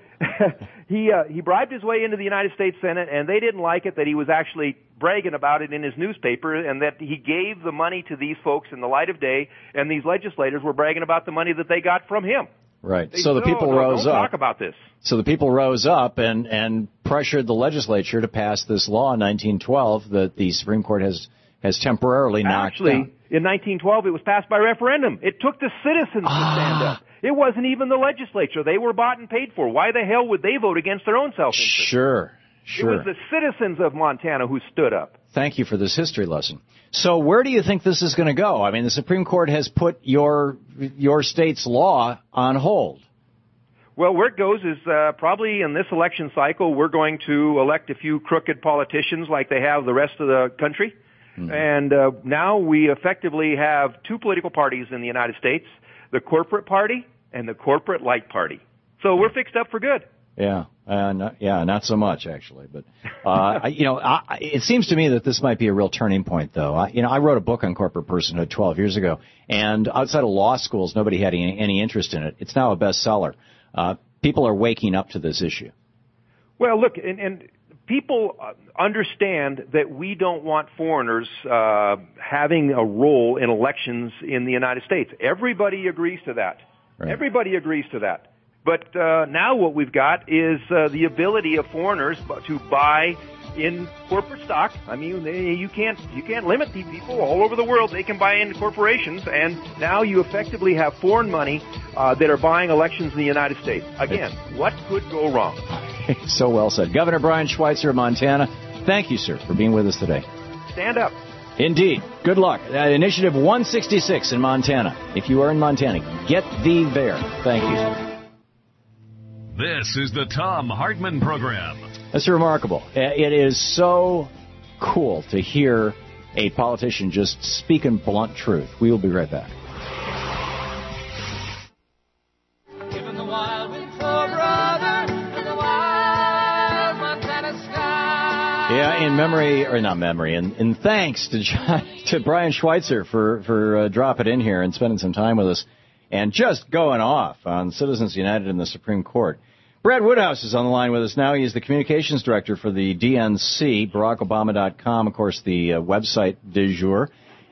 N: he uh, he bribed his way into the United States Senate, and they didn't like it that he was actually bragging about it in his newspaper, and that he gave the money to these folks in the light of day, and these legislators were bragging about the money that they got from him.
B: Right.
N: They,
B: so the
N: no,
B: people
N: no,
B: rose
N: don't
B: up.
N: Talk about this.
B: So the people rose up and and pressured the legislature to pass this law in nineteen twelve that the Supreme Court has has temporarily knocked
N: Actually,
B: down.
N: in nineteen twelve, it was passed by referendum. It took the citizens
B: ah.
N: to stand up. It wasn't even the legislature. They were bought and paid for. Why the hell would they vote against their own self-interest?
B: Sure, sure.
N: It was the citizens of Montana who stood up.
B: Thank you for this history lesson. So where do you think this is going to go? I mean, the Supreme Court has put your your state's law on hold.
N: Well, where it goes is uh, probably in this election cycle, we're going to elect a few crooked politicians like they have the rest of the country. Mm-hmm. And uh, now we effectively have two political parties in the United States, the corporate party and the corporate light party. So we're fixed up for good.
B: Yeah, uh, not, yeah, not so much actually, but uh, I, you know, I, it seems to me that this might be a real turning point, though. I, you know, I wrote a book on corporate personhood twelve years ago, and outside of law schools, nobody had any, any interest in it. It's now a bestseller. Uh, people are waking up to this issue.
N: Well, look, and, and people understand that we don't want foreigners uh, having a role in elections in the United States. Everybody agrees to that. Right. Everybody agrees to that. But uh, now what we've got is uh, the ability of foreigners to buy in corporate stock. I mean, they, you can't you can't limit these people all over the world. They can buy into corporations, and now you effectively have foreign money uh, that are buying elections in the United States. Again, what could go wrong?
B: So well said. Governor Brian Schweitzer of Montana, thank you, sir, for being with us today.
N: Stand up.
B: Indeed. Good luck. Uh, Initiative one sixty-six in Montana. If you are in Montana, get thee there. Thank you.
A: This is the Thom Hartmann Program.
B: That's remarkable. It is so cool to hear a politician just speaking blunt truth. We will be right back.
O: Given the wild wind for brother and the wild Montana sky.
B: Yeah, in memory, or not memory, and, and thanks to John, to Brian Schweitzer for, for uh, dropping in here and spending some time with us and just going off on Citizens United in the Supreme Court. Brad Woodhouse is on the line with us now. He is the communications director for the D N C, Barack Obama dot com, of course, the uh, website du jour.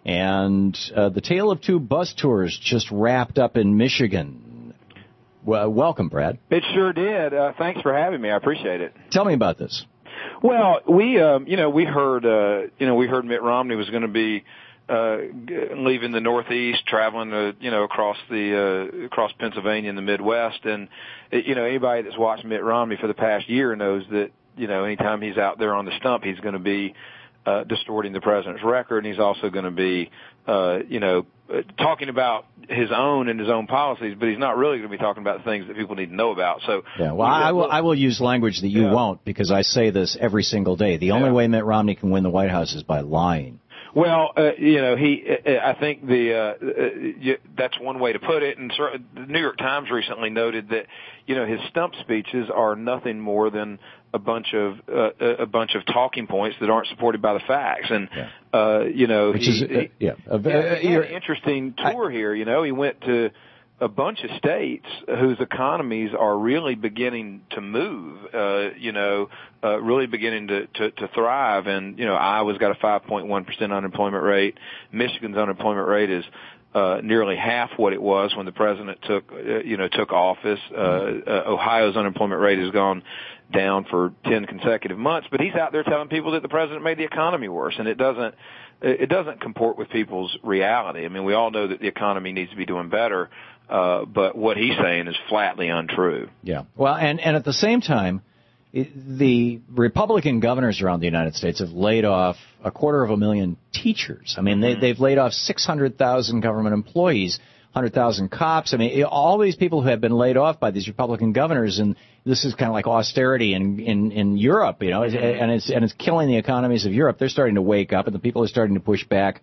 B: And uh, the Tale of Two bus tours just wrapped up in Michigan. Well, welcome, Brad.
P: It sure did. Uh, thanks for having me. I appreciate it.
B: Tell me about this.
P: Well, we, um, you know, we heard, uh, you know, we heard Mitt Romney was going to be uh, leaving the Northeast, traveling, to, you know, across the uh, across Pennsylvania and the Midwest, and you know, anybody that's watched Mitt Romney for the past year knows that, you know, anytime he's out there on the stump, he's going to be uh, distorting the president's record, and he's also going to be, uh, you know, talking about his own and his own policies, but he's not really going to be talking about things that people need to know about. So,
B: yeah, well, I will I will use language that you yeah. won't, because I say this every single day. The only yeah. way Mitt Romney can win the White House is by lying.
P: Well, uh, you know, he. Uh, I think the uh, uh, that's one way to put it. And the New York Times recently noted that, you know, his stump speeches are nothing more than a bunch of uh, a bunch of talking points that aren't supported by the facts. And yeah. uh, you know,
B: Which
P: he,
B: is, uh,
P: he,
B: yeah, uh,
P: he had, he had an interesting tour I, here. You know, he went to a bunch of states whose economies are really beginning to move, uh, you know, uh, really beginning to, to, to thrive. And, you know, Iowa's got a five point one percent unemployment rate. Michigan's unemployment rate is uh, nearly half what it was when the president took, uh, you know, took office. Uh, uh, Ohio's unemployment rate has gone down for ten consecutive months, but he's out there telling people that the president made the economy worse, and it doesn't, it doesn't comport with people's reality. I mean, we all know that the economy needs to be doing better. Uh, but what he's saying is flatly untrue.
B: Yeah. Well, and, and at the same time, it, the Republican governors around the United States have laid off a quarter of a million teachers. I mean, they, they've laid off six hundred thousand government employees, one hundred thousand cops. I mean, all these people who have been laid off by these Republican governors, and this is kind of like austerity in, in, in Europe, you know, and it's, and it's killing the economies of Europe. They're starting to wake up, and the people are starting to push back.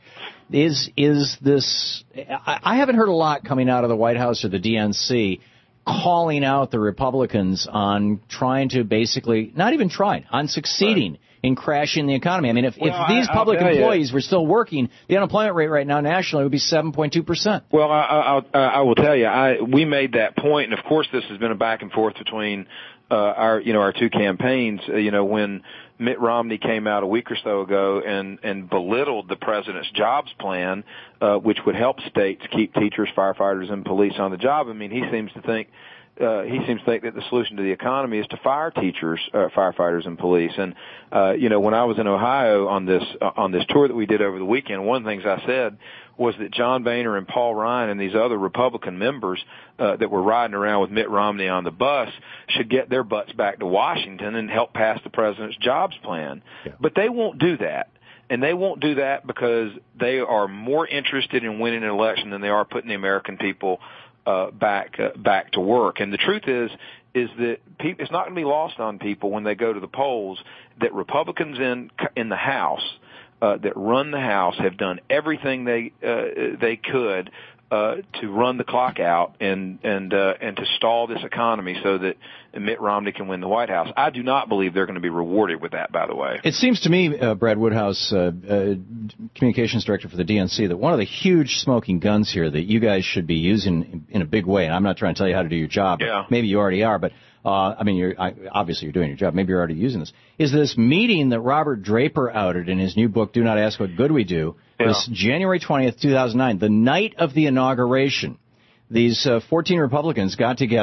B: Is is this? I haven't heard a lot coming out of the White House or the D N C calling out the Republicans on trying to basically, not even trying, on succeeding right. in crashing the economy. I mean, if, well, if these I, public employees you. were still working, the unemployment rate right now nationally would be seven point two percent.
P: Well, I, I, I will tell you, I, we made that point, and of course this has been a back and forth between uh, our, you know, our two campaigns. Uh, you know, when Mitt Romney came out a week or so ago and, and belittled the president's jobs plan, uh, which would help states keep teachers, firefighters, and police on the job. I mean, he seems to think, uh, he seems to think that the solution to the economy is to fire teachers, uh, firefighters, and police. And, uh, you know, when I was in Ohio on this, uh, on this tour that we did over the weekend, one of the things I said was that John Boehner and Paul Ryan and these other Republican members uh, that were riding around with Mitt Romney on the bus should get their butts back to Washington and help pass the president's jobs plan. Yeah. But they won't do that. And they won't do that because they are more interested in winning an election than they are putting the American people uh, back uh, back to work. And the truth is, is that people, it's not going to be lost on people when they go to the polls that Republicans in in the House Uh, that run the House have done everything they uh, they could uh, to run the clock out and and uh, and to stall this economy so that Mitt Romney can win the White House. I do not believe they're going to be rewarded with that, by the way.
B: It seems to me, uh, Brad Woodhouse, uh, uh, communications director for the D N C, that one of the huge smoking guns here that you guys should be using in, in a big way, and I'm not trying to tell you how to do your job.
P: Yeah.
B: Maybe you already are, but Uh, I mean, you're, I, obviously you're doing your job. Maybe you're already using this. Is this meeting that Robert Draper outed in his new book, Do Not Ask What Good We Do, yeah. was January twentieth, two thousand nine, the night of the inauguration. These uh, fourteen Republicans got together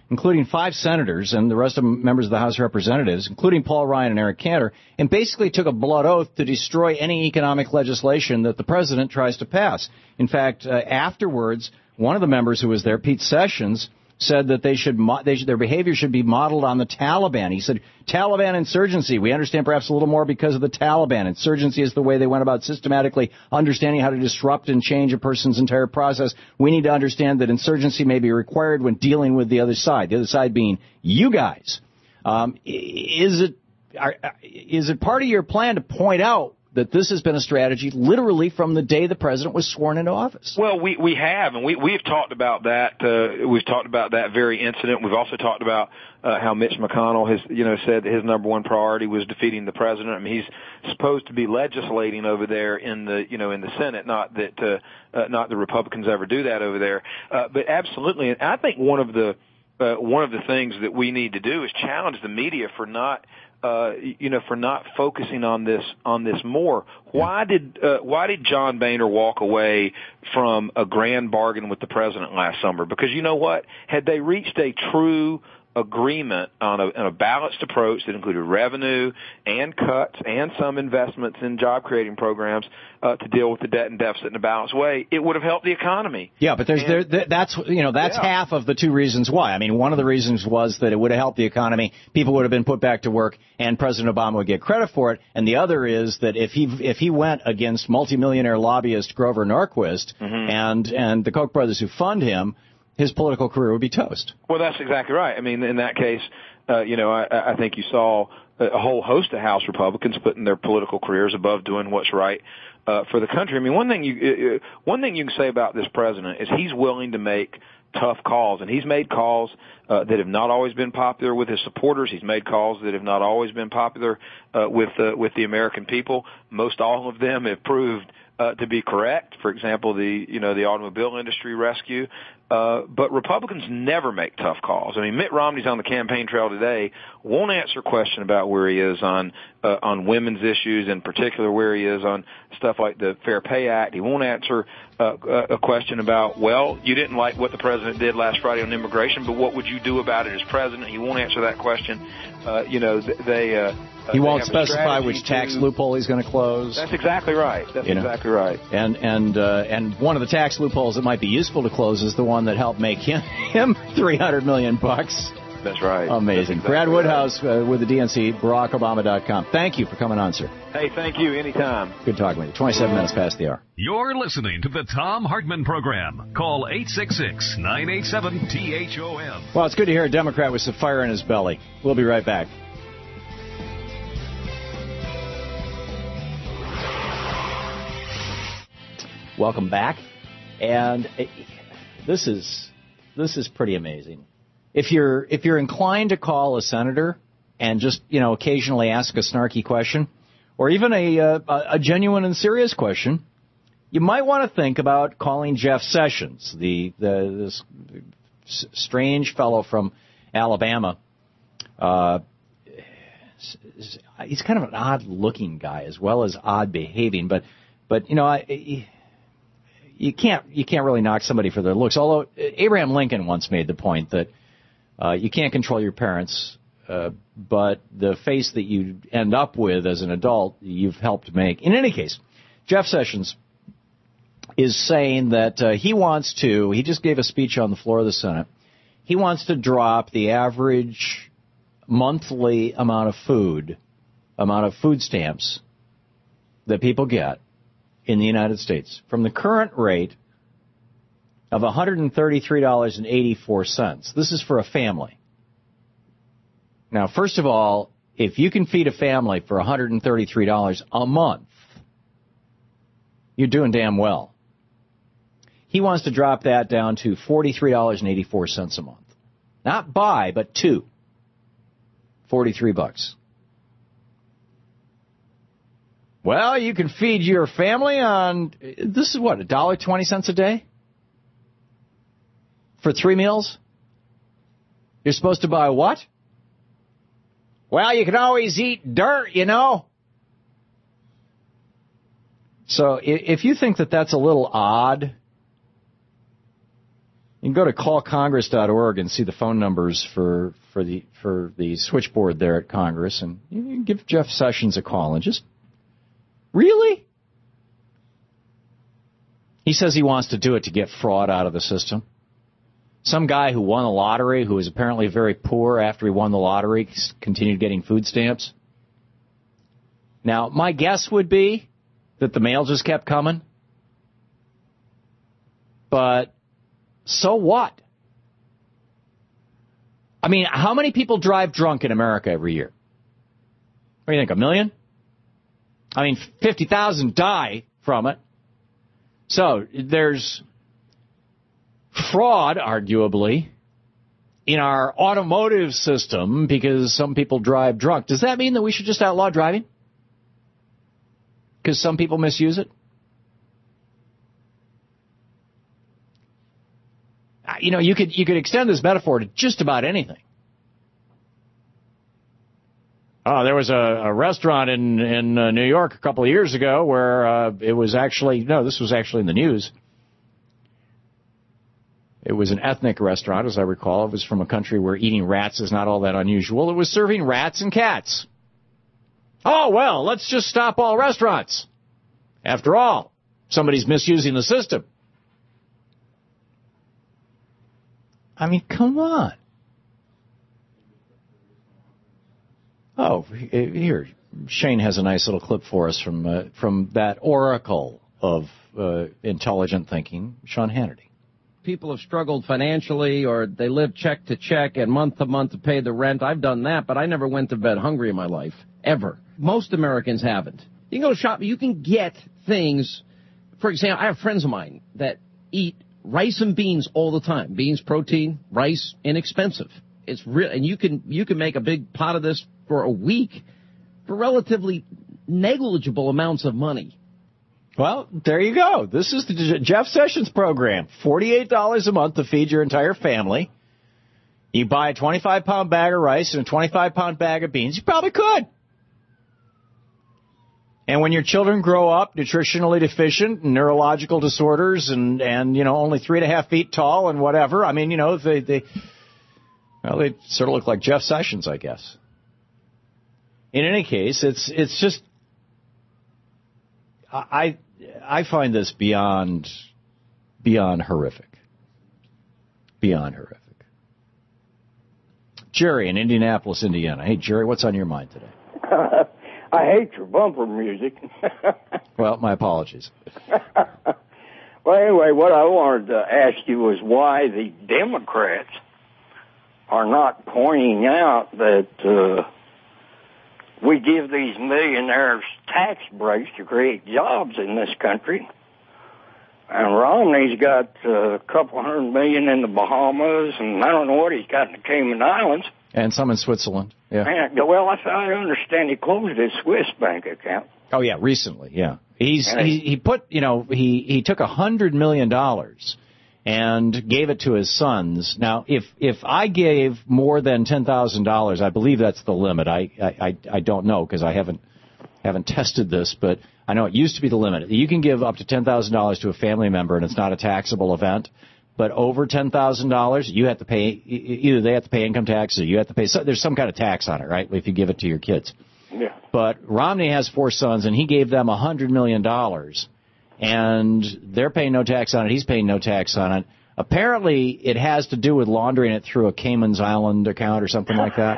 B: including five senators and the rest of them members of the House of Representatives, including Paul Ryan and Eric Cantor, and basically took a blood oath to destroy any economic legislation that the president tries to pass. In fact, uh, afterwards, one of the members who was there, Pete Sessions, said that they should, mo- they should their behavior should be modeled on the Taliban. He said, Taliban insurgency, we understand perhaps a little more because of the Taliban. Insurgency is the way they went about systematically understanding how to disrupt and change a person's entire process. We need to understand that insurgency may be required when dealing with the other side, the other side being you guys. Um, is it are, is it part of your plan to point out that this has been a strategy literally from the day the president was sworn into office?
P: Well, we, we have, and we, we've talked about that. Uh, we've talked about that very incident. We've also talked about uh, how Mitch McConnell has, you know, said that his number one priority was defeating the president. I mean, he's supposed to be legislating over there in the, you know, in the Senate. Not that, uh, uh, not the Republicans ever do that over there. Uh, but absolutely, and I think one of the, uh, one of the things that we need to do is challenge the media for not. Uh, you know, for not focusing on this on this more. Why did uh, why did John Boehner walk away from a grand bargain with the president last summer? Because you know what? Had they reached a true agreement on a, on a balanced approach that included revenue and cuts and some investments in job-creating programs uh, to deal with the debt and deficit in a balanced way, it would have helped the economy.
B: Yeah, but there's
P: and,
B: there, th- that's you know that's yeah. half of the two reasons why. I mean, one of the reasons was that it would have helped the economy, people would have been put back to work, and President Obama would get credit for it. And the other is that if he if he went against multimillionaire lobbyist Grover Norquist mm-hmm. and and the Koch brothers who fund him, his political career would be toast.
P: Well, that's exactly right. I mean, in that case, uh, you know, I, I think you saw a whole host of House Republicans putting their political careers above doing what's right uh, for the country. I mean, one thing you uh, one thing you can say about this president is he's willing to make tough calls, and he's made calls uh, that have not always been popular with his supporters. He's made calls that have not always been popular uh, with uh, with the American people. Most all of them have proved Uh, to be correct. For example, the, you know, the automobile industry rescue. Uh, but Republicans never make tough calls. I mean, Mitt Romney's on the campaign trail today, won't answer a question about where he is on, uh, on women's issues, in particular where he is on stuff like the Fair Pay Act. He won't answer uh, a question about, well, you didn't like what the president did last Friday on immigration, but what would you do about it as president? He won't answer that question. Uh, you know, they, uh,
B: He won't specify which tax to, loophole he's going to close.
P: That's exactly right. That's you exactly know? right.
B: And and uh, and one of the tax loopholes that might be useful to close is the one that helped make him him three hundred million bucks.
P: That's right.
B: Amazing. That's exactly Brad Woodhouse right. uh, with the D N C, Barack Obama dot com. Thank you for coming on, sir.
P: Hey, thank you. Anytime.
B: Good talking with you. twenty-seven minutes past the hour.
A: You're listening to the Tom Hartman Program. Call eight six six, nine eight seven, T H O M.
B: Well, it's good to hear a Democrat with some fire in his belly. We'll be right back. Welcome back. And it, this is this is pretty amazing. If you're if you're inclined to call a senator and just, you know, occasionally ask a snarky question, or even a a, a genuine and serious question, you might want to think about calling Jeff Sessions, the the this strange fellow from Alabama. Uh, he's kind of an odd-looking guy as well as odd-behaving, but but you know I. You can't you can't really knock somebody for their looks. Although Abraham Lincoln once made the point that uh, you can't control your parents, uh, but the face that you end up with as an adult, you've helped make. In any case, Jeff Sessions is saying that uh, he wants to. He just gave a speech on the floor of the Senate. He wants to drop the average monthly amount of food, amount of food stamps that people get in the United States from the current rate of one hundred thirty-three dollars and eighty-four cents. This is for a family. Now, first of all, if you can feed a family for one hundred thirty-three dollars a month, you're doing damn well. He wants to drop that down to forty-three dollars and eighty-four cents a month. Not buy, but two. forty-three bucks. Well, you can feed your family on, this is what, one dollar and twenty cents a day? For three meals? You're supposed to buy what? Well, you can always eat dirt, you know. So if you think that that's a little odd, You can go to call congress dot org and see the phone numbers for, for the for the switchboard there at Congress, and you can give Jeff Sessions a call and just, really? He says he wants to do it to get fraud out of the system. Some guy who won the lottery, who was apparently very poor after he won the lottery, continued getting food stamps. Now, my guess would be that the mail just kept coming. But so what? I mean, how many people drive drunk in America every year? What do you think, a million? I mean, fifty thousand die from it. So there's fraud, arguably, in our automotive system because some people drive drunk. Does that mean that we should just outlaw driving? Because some people misuse it? You know, you could you could extend this metaphor to just about anything. Oh, there was a, a restaurant in in uh, New York a couple of years ago where uh, it was actually no, this was actually in the news. It was an ethnic restaurant, as I recall. It was from a country where eating rats is not all that unusual. It was serving rats and cats. Oh, well, let's just stop all restaurants. After all, somebody's misusing the system. I mean, come on. Oh, here, Shane has a nice little clip for us from uh, from that oracle of uh, intelligent thinking, Sean Hannity.
Q: People have struggled financially, or they live check to check and month to month to pay the rent. I've done that, but I never went to bed hungry in my life, ever. Most Americans haven't. You can go shopping. You can get things. For example, I have friends of mine that eat rice and beans all the time. Beans, protein, rice, inexpensive. It's real, and you can you can make a big pot of this for a week for relatively negligible amounts of money.
B: Well, there you go. This is the Jeff Sessions program. forty-eight dollars a month to feed your entire family. You buy a twenty-five pound bag of rice and a twenty-five pound bag of beans. You probably could. And when your children grow up nutritionally deficient and neurological disorders and, and, you know, only three and a half feet tall and whatever, I mean, you know, they, they, well, they sort of look like Jeff Sessions, I guess. In any case, it's, it's just, I, I find this beyond, beyond horrific. Beyond horrific. Jerry in Indianapolis, Indiana. Hey, Jerry, what's on your mind today?
R: I hate your bumper music.
B: Well, my apologies.
R: Well, anyway, what I wanted to ask you was why the Democrats are not pointing out that uh, we give these millionaires tax breaks to create jobs in this country. And Romney's got uh, a couple hundred million in the Bahamas, and I don't know what he's got in the Cayman Islands.
B: And some in Switzerland, yeah.
R: And, well, I, I understand he closed his Swiss bank account.
B: Oh, yeah, recently, yeah. He's he, he put, you know, he, he took one hundred million dollars and gave it to his sons. Now, if if I gave more than ten thousand dollars, I believe that's the limit. I I, I don't know because I haven't haven't tested this, but I know it used to be the limit. You can give up to ten thousand dollars to a family member, and it's not a taxable event. But over ten thousand dollars, you have to pay, either they have to pay income tax or you have to pay, so there's some kind of tax on it, right, if you give it to your kids.
R: Yeah.
B: But Romney has four sons, and he gave them one hundred million dollars, and they're paying no tax on it. He's paying no tax on it. Apparently, it has to do with laundering it through a Cayman's Island account or something like that.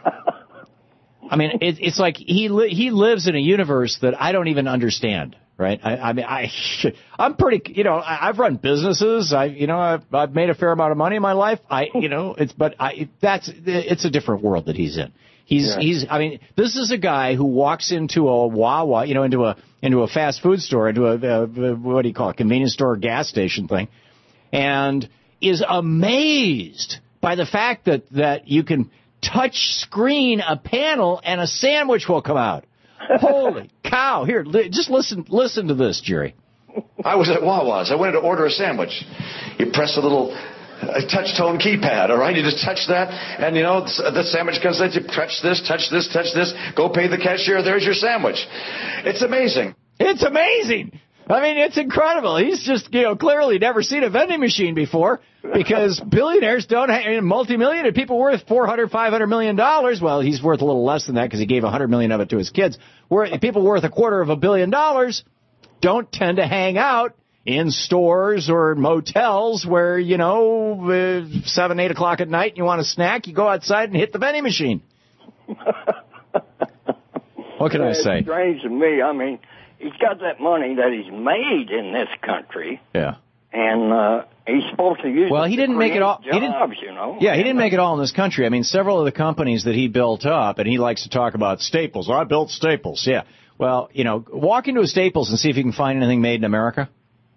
B: I mean, it, it's like he li- he lives in a universe that I don't even understand. Right. I, I mean, I, I'm pretty, you know, I, I've run businesses. I, you know, I've, I've made a fair amount of money in my life. I, you know, it's, but I, that's, it's a different world that he's in. He's, yeah. he's, I mean, this is a guy who walks into a Wawa, you know, into a, into a fast food store, into a, a what do you call it, convenience store, gas station thing, and is amazed by the fact that, that you can touch screen a panel and a sandwich will come out. Holy cow. Here, li- just listen listen to this, Jerry.
S: I was at Wawa's. I wanted to order a sandwich. You press a little uh, touch-tone keypad, all right? You just touch that, and, you know, the sandwich comes in. You touch this, touch this, touch this. Go pay the cashier. There's your sandwich. It's amazing.
B: It's amazing. I mean, it's incredible. He's just, you know, clearly never seen a vending machine before because billionaires don't have, multi-millionaire people worth four hundred, five hundred million dollars. Well, he's worth a little less than that because he gave one hundred million of it to his kids. Where people worth a quarter of a billion dollars don't tend to hang out in stores or motels where, you know, uh, seven, eight o'clock at night and you want a snack, you go outside and hit the vending machine. What can I say?
R: It's strange to me. I mean, he's got that money that he's made in this country.
B: Yeah.
R: And uh, he's supposed to use
B: well,
R: it
B: he
R: to
B: didn't make it all.
R: jobs,
B: He didn't,
R: you know.
B: Yeah, he didn't make it all in this country. I mean, several of the companies that he built up, and he likes to talk about Staples. I built Staples. Yeah. Well, you know, walk into a Staples and see if you can find anything made in America.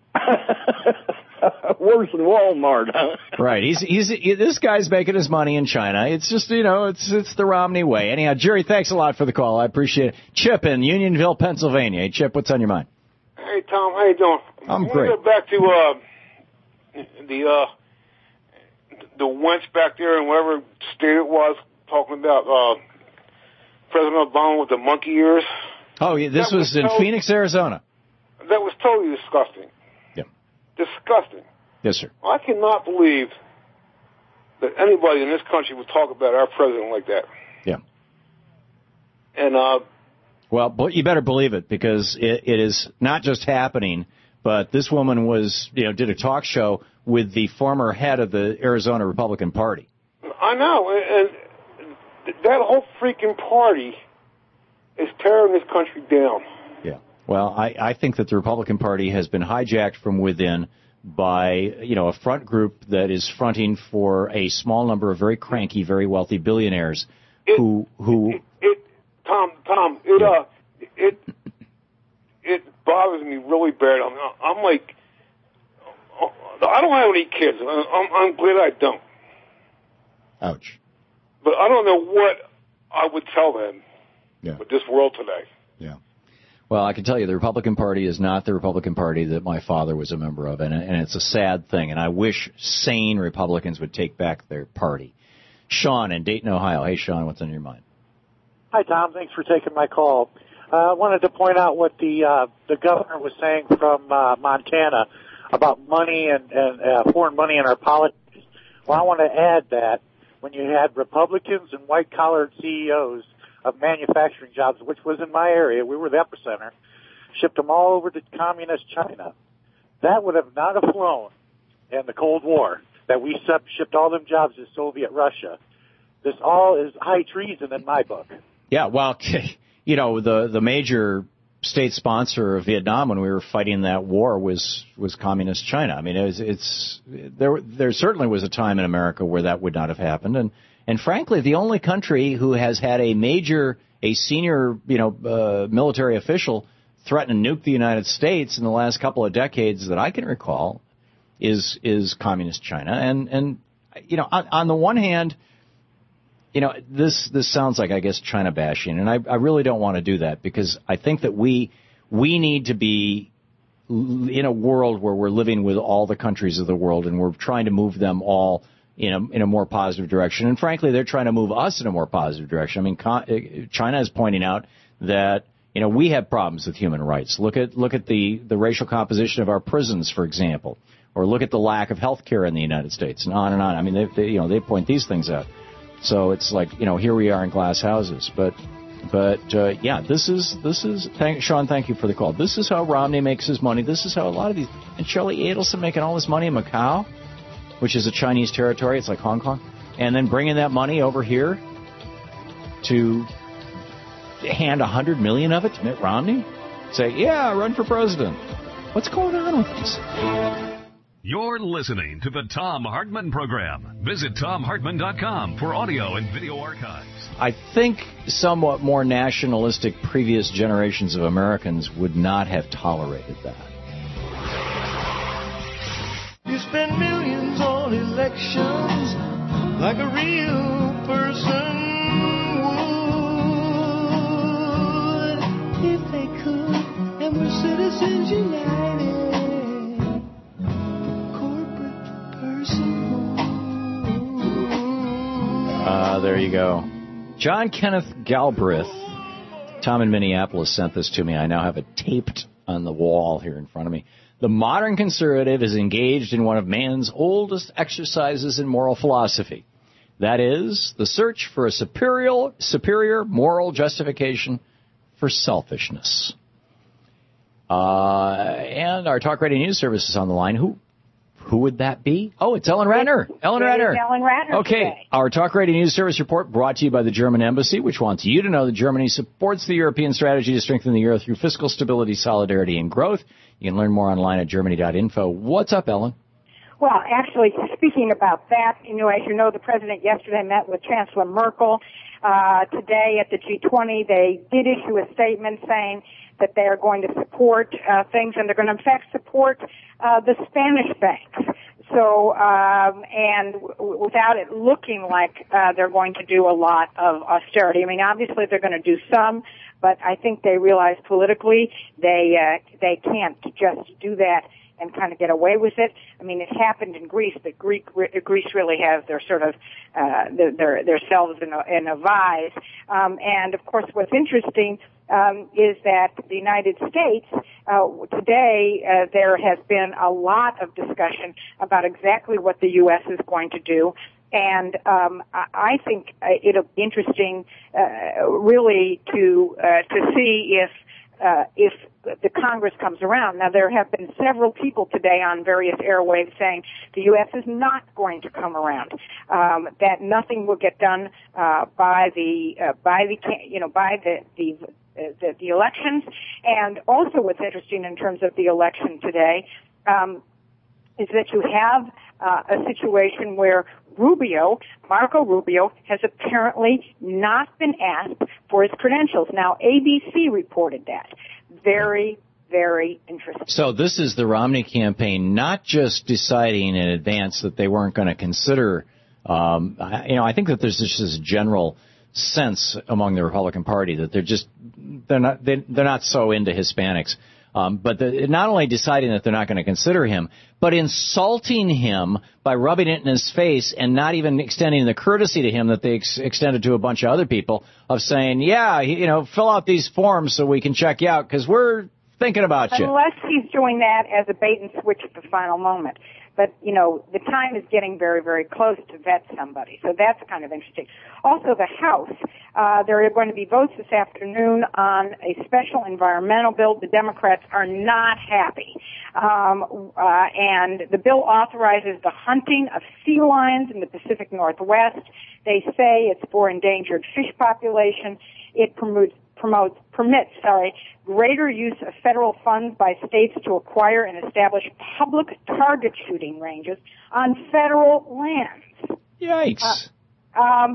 R: Worse than Walmart, huh?
B: Right. He's he's he, this guy's making his money in China. It's just, you know, it's it's the Romney way. Anyhow, Jerry, thanks a lot for the call. I appreciate it. Chip in Unionville, Pennsylvania. Hey, Chip, what's on your mind?
T: Hey, Tom, how you doing?
B: I'm
T: I
B: great.
T: want to go back to uh, the uh, the wench back there in whatever state it was, talking about uh, President Obama with the monkey ears.
B: Oh, yeah, this
T: That
B: was
T: was
B: in
T: so-
B: Phoenix, Arizona.
T: That was totally disgusting.
B: Yeah.
T: Disgusting.
B: Yes, sir.
T: I cannot believe that anybody in this country would talk about our president like that.
B: Yeah.
T: And uh,
B: Well, but you better believe it because it, it is not just happening, but this woman was, you know, did a talk show with the former head of the Arizona Republican Party.
T: I know, and and that whole freaking party is tearing this country down.
B: Yeah. Well, I, I think that the Republican Party has been hijacked from within by, you know, a front group that is fronting for a small number of very cranky, very wealthy billionaires who who.
T: It, it Tom, Tom, it uh, it it bothers me really bad. I'm, I'm like, I don't have any kids. I'm, I'm glad I don't.
B: Ouch.
T: But I don't know what I would tell them
B: Yeah.
T: with this world today.
B: Well, I can tell you the Republican Party is not the Republican Party that my father was a member of, and, and it's a sad thing, and I wish sane Republicans would take back their party. Sean in Dayton, Ohio. Hey, Sean, what's on your mind?
U: Hi, Tom. Thanks for taking my call. Uh, I wanted to point out what the uh, the governor was saying from uh, Montana about money and, and uh, foreign money in our politics. Well, I want to add that when you had Republicans and white-collar C E Os of manufacturing jobs, which was in my area, we were the epicenter, shipped them all over to communist China. That would have not have flown in the Cold War, that we sub- shipped all them jobs to Soviet Russia. This all is high treason in my book.
B: Yeah, well, you know, the the major state sponsor of Vietnam when we were fighting that war was was communist China. I mean, it was, it's there. There certainly was a time in America where that would not have happened, and and frankly, the only country who has had a major, a senior, you know, uh, military official threaten to nuke the United States in the last couple of decades that I can recall is is communist China, and and you know, on, on the one hand, you know, this this sounds like, I guess, China bashing, and I, I really don't want to do that because I think that we we need to be in a world where we're living with all the countries of the world, and we're trying to move them all in a in a more positive direction. And frankly, they're trying to move us in a more positive direction. I mean, China is pointing out that, you know, we have problems with human rights. Look at look at the the racial composition of our prisons, for example, or look at the lack of health care in the United States, and on and on. I mean, they, they you know they point these things out. So it's like, you know, here we are in glass houses. But, but uh, yeah, this is, this is, thank, Sean, thank you for the call. This is how Romney makes his money. This is how a lot of these, and Shelley Adelson making all this money in Macau, which is a Chinese territory. It's like Hong Kong. And then bringing that money over here to hand a hundred million of it to Mitt Romney. Say, yeah, run for president. What's going on with this?
A: You're listening to the Thom Hartmann Program. Visit Thom Hartmann dot com for audio and video archives.
B: I think somewhat more nationalistic previous generations of Americans would not have tolerated that.
O: You spend millions on elections like a real person would if they could, and we're citizens united.
B: Uh, there you go. John Kenneth Galbraith. Tom in Minneapolis sent this to me. I now have it taped on the wall here in front of me. The modern conservative is engaged in one of man's oldest exercises in moral philosophy. That is, the search for a superior, superior moral justification for selfishness. Uh, and our Talk Radio News Service is on the line. Who who would that be? Oh, it's Ellen Ratner. Ellen
E: It is
B: Ratner.
E: Ellen Ratner
B: Okay,
E: today.
B: our Talk Radio News Service report brought to you by the German Embassy, which wants you to know that Germany supports the European strategy to strengthen the euro through fiscal stability, solidarity, and growth. You can learn more online at germany dot info. What's up, Ellen?
E: Well, actually, speaking about that, you know, as you know, the president yesterday met with Chancellor Merkel. Uh, today at the G twenty, they did issue a statement saying that they are going to support uh, things, and they're going to, in fact, support uh, the Spanish banks. So, um, and w- without it looking like uh, they're going to do a lot of austerity. I mean, obviously they're going to do some, but I think they realize politically they uh, they can't just do that and kind of get away with it. I mean, it happened in Greece, but Greek, Greece really has their sort of uh, their, their their selves in a, in a vise. Um, and of course, what's interesting um, is that the United States uh, today uh, there has been a lot of discussion about exactly what the U S is going to do. And um, I think it'll be interesting, uh, really, to uh, to see if uh, if the Congress comes around. Now, there have been several people today on various airwaves saying the U S is not going to come around. Um, that nothing will get done uh, by the uh, by the you know by the the the, the elections. And also, what's interesting in terms of the election today um, is that you have uh, a situation where Rubio, Marco Rubio, has apparently not been asked for his credentials. Now, A B C reported that. Very, very interesting.
B: So this is the Romney campaign not just deciding in advance that they weren't going to consider, um, you know, I think that there's just this general sense among the Republican Party that they're just, they're not, they, they're not so into Hispanics. Um, but the, not only deciding that they're not going to consider him, but insulting him by rubbing it in his face and not even extending the courtesy to him that they ex- extended to a bunch of other people of saying, yeah, you know, fill out these forms so we can check you out because we're thinking about you.
E: Unless he's doing that as a bait and switch at the final moment. But, you know, the time is getting very, very close to vet somebody. So that's kind of interesting. Also, the House, uh, there are going to be votes this afternoon on a special environmental bill. The Democrats are not happy. Um, uh, and the bill authorizes the hunting of sea lions in the Pacific Northwest. They say it's for endangered fish population. It promotes promotes, permits, sorry, greater use of federal funds by states to acquire and establish public target shooting ranges on federal lands.
B: Yikes.
E: Uh, um,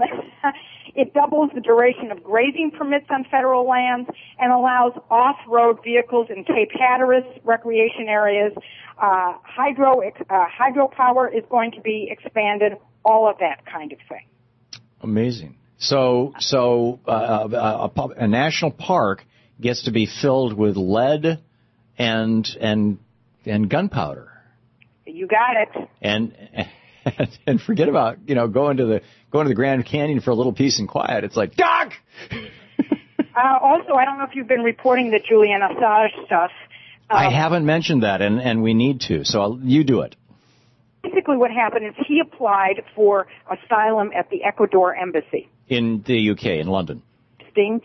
E: it doubles the duration of grazing permits on federal lands and allows off-road vehicles in Cape Hatteras recreation areas. Uh, hydro, uh, hydropower is going to be expanded, all of that kind of thing.
B: Amazing. So, so uh, a, a, a national park gets to be filled with lead and and and gunpowder.
E: You got it.
B: And and forget about you know going to the going to the Grand Canyon for a little peace and quiet. It's like Doc.
E: uh, also, I don't know if you've been reporting the Julian Assange stuff. Um,
B: I haven't mentioned that, and and we need to. So I'll, you do it.
E: Basically, what happened is he applied for asylum at the Ecuador embassy
B: in the U K, in London.
E: Sting.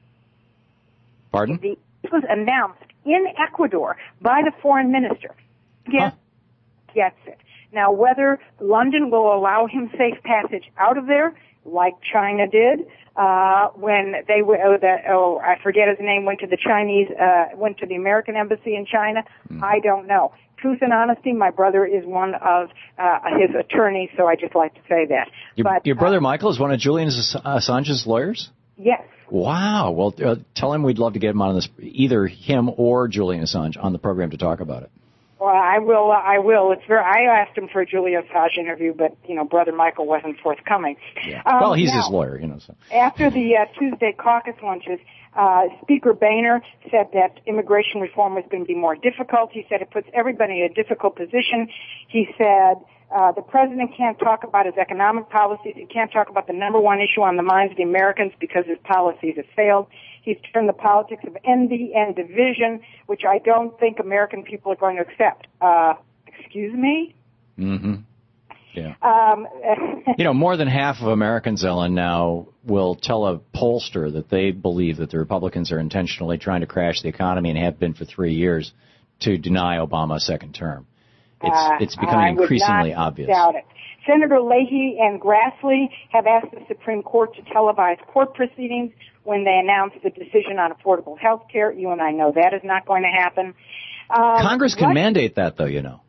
B: Pardon?
E: The, this was announced in Ecuador by the foreign minister. Yes, huh. Gets it. Now, whether London will allow him safe passage out of there, like China did, uh, when they were, oh, that, oh, I forget his name, went to the Chinese, uh, went to the American embassy in China, mm. I don't know. Truth and honesty, my brother is one of uh, his attorneys, so I just like to say that.
B: Your,
E: but,
B: your brother
E: uh,
B: Michael is one of Julian Assange's lawyers?
E: Yes.
B: Wow. Well, uh, tell him we'd love to get him on this, either him or Julian Assange on the program to talk about it.
E: Well, I will. Uh, I will. It's very. I asked him for a Julian Assange interview, but you know, brother Michael wasn't forthcoming.
B: Yeah.
E: Um,
B: well, he's
E: now,
B: his lawyer, you know. So
E: after the uh, Tuesday caucus lunches, uh, Speaker Boehner said that immigration reform was going to be more difficult. He said it puts everybody in a difficult position. He said uh, the president can't talk about his economic policies. He can't talk about the number one issue on the minds of the Americans because his policies have failed. He's turned the politics of envy and division, which I don't think American people are going to accept. Uh, excuse me?
B: Mm-hmm. Yeah.
E: Um,
B: you know, more than half of Americans, Ellen, now will tell a pollster that they believe that the Republicans are intentionally trying to crash the economy and have been for three years to deny Obama a second term. It's,
E: uh,
B: it's becoming increasingly
E: I would not
B: obvious.
E: Doubt it. Senator Leahy and Grassley have asked the Supreme Court to televise court proceedings when they announce the decision on affordable health care. You and I know that is not going to happen. Um,
B: Congress can
E: what,
B: mandate that, though, you know.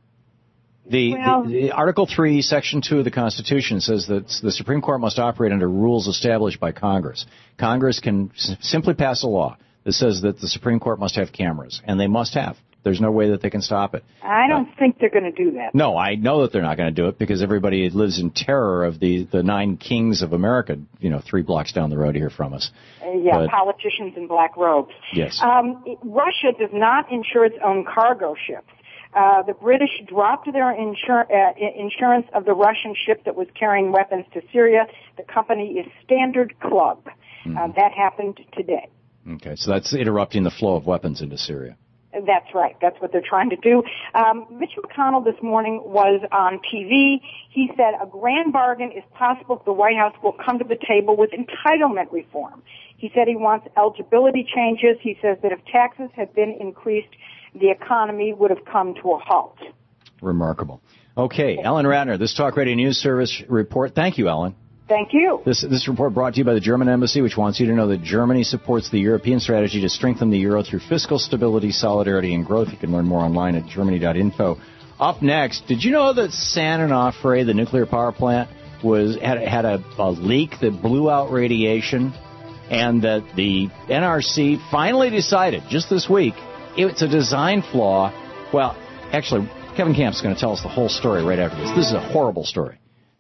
B: The,
E: well,
B: the, the Article three, Section two of the Constitution says that the Supreme Court must operate under rules established by Congress. Congress can s- simply pass a law that says that the Supreme Court must have cameras, and they must have. There's no way that they can stop it.
E: I don't uh, think they're going to do that.
B: No, I know that they're not going to do it because everybody lives in terror of the, the nine kings of America, you know, three blocks down the road here from us.
E: Uh, yeah,
B: but,
E: politicians in black robes.
B: Yes.
E: Um, it, Russia does not insure its own cargo ships. Uh, the British dropped their insur- uh, insurance of the Russian ship that was carrying weapons to Syria. The company is Standard Club. Mm. Uh, that happened today.
B: Okay, so that's interrupting the flow of weapons into Syria.
E: That's right. That's what they're trying to do. Um, Mitch McConnell this morning was on T V. He said a grand bargain is possible if the White House will come to the table with entitlement reform. He said he wants eligibility changes. He says that if taxes had been increased, the economy would have come to a halt.
B: Remarkable. Okay, Ellen Ratner, this Talk Radio News Service report. Thank you, Ellen.
E: Thank you.
B: This this report brought to you by the German Embassy, which wants you to know that Germany supports the European strategy to strengthen the euro through fiscal stability, solidarity, and growth. You can learn more online at germany dot info. Up next, did you know that San Onofre, the nuclear power plant, was had, had a, a leak that blew out radiation, and that the N R C finally decided just this week it's a design flaw? Well, actually, Kevin Camp's going to tell us the whole story right after this. This is a horrible story.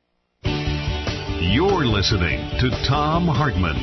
A: You're listening to Thom Hartmann.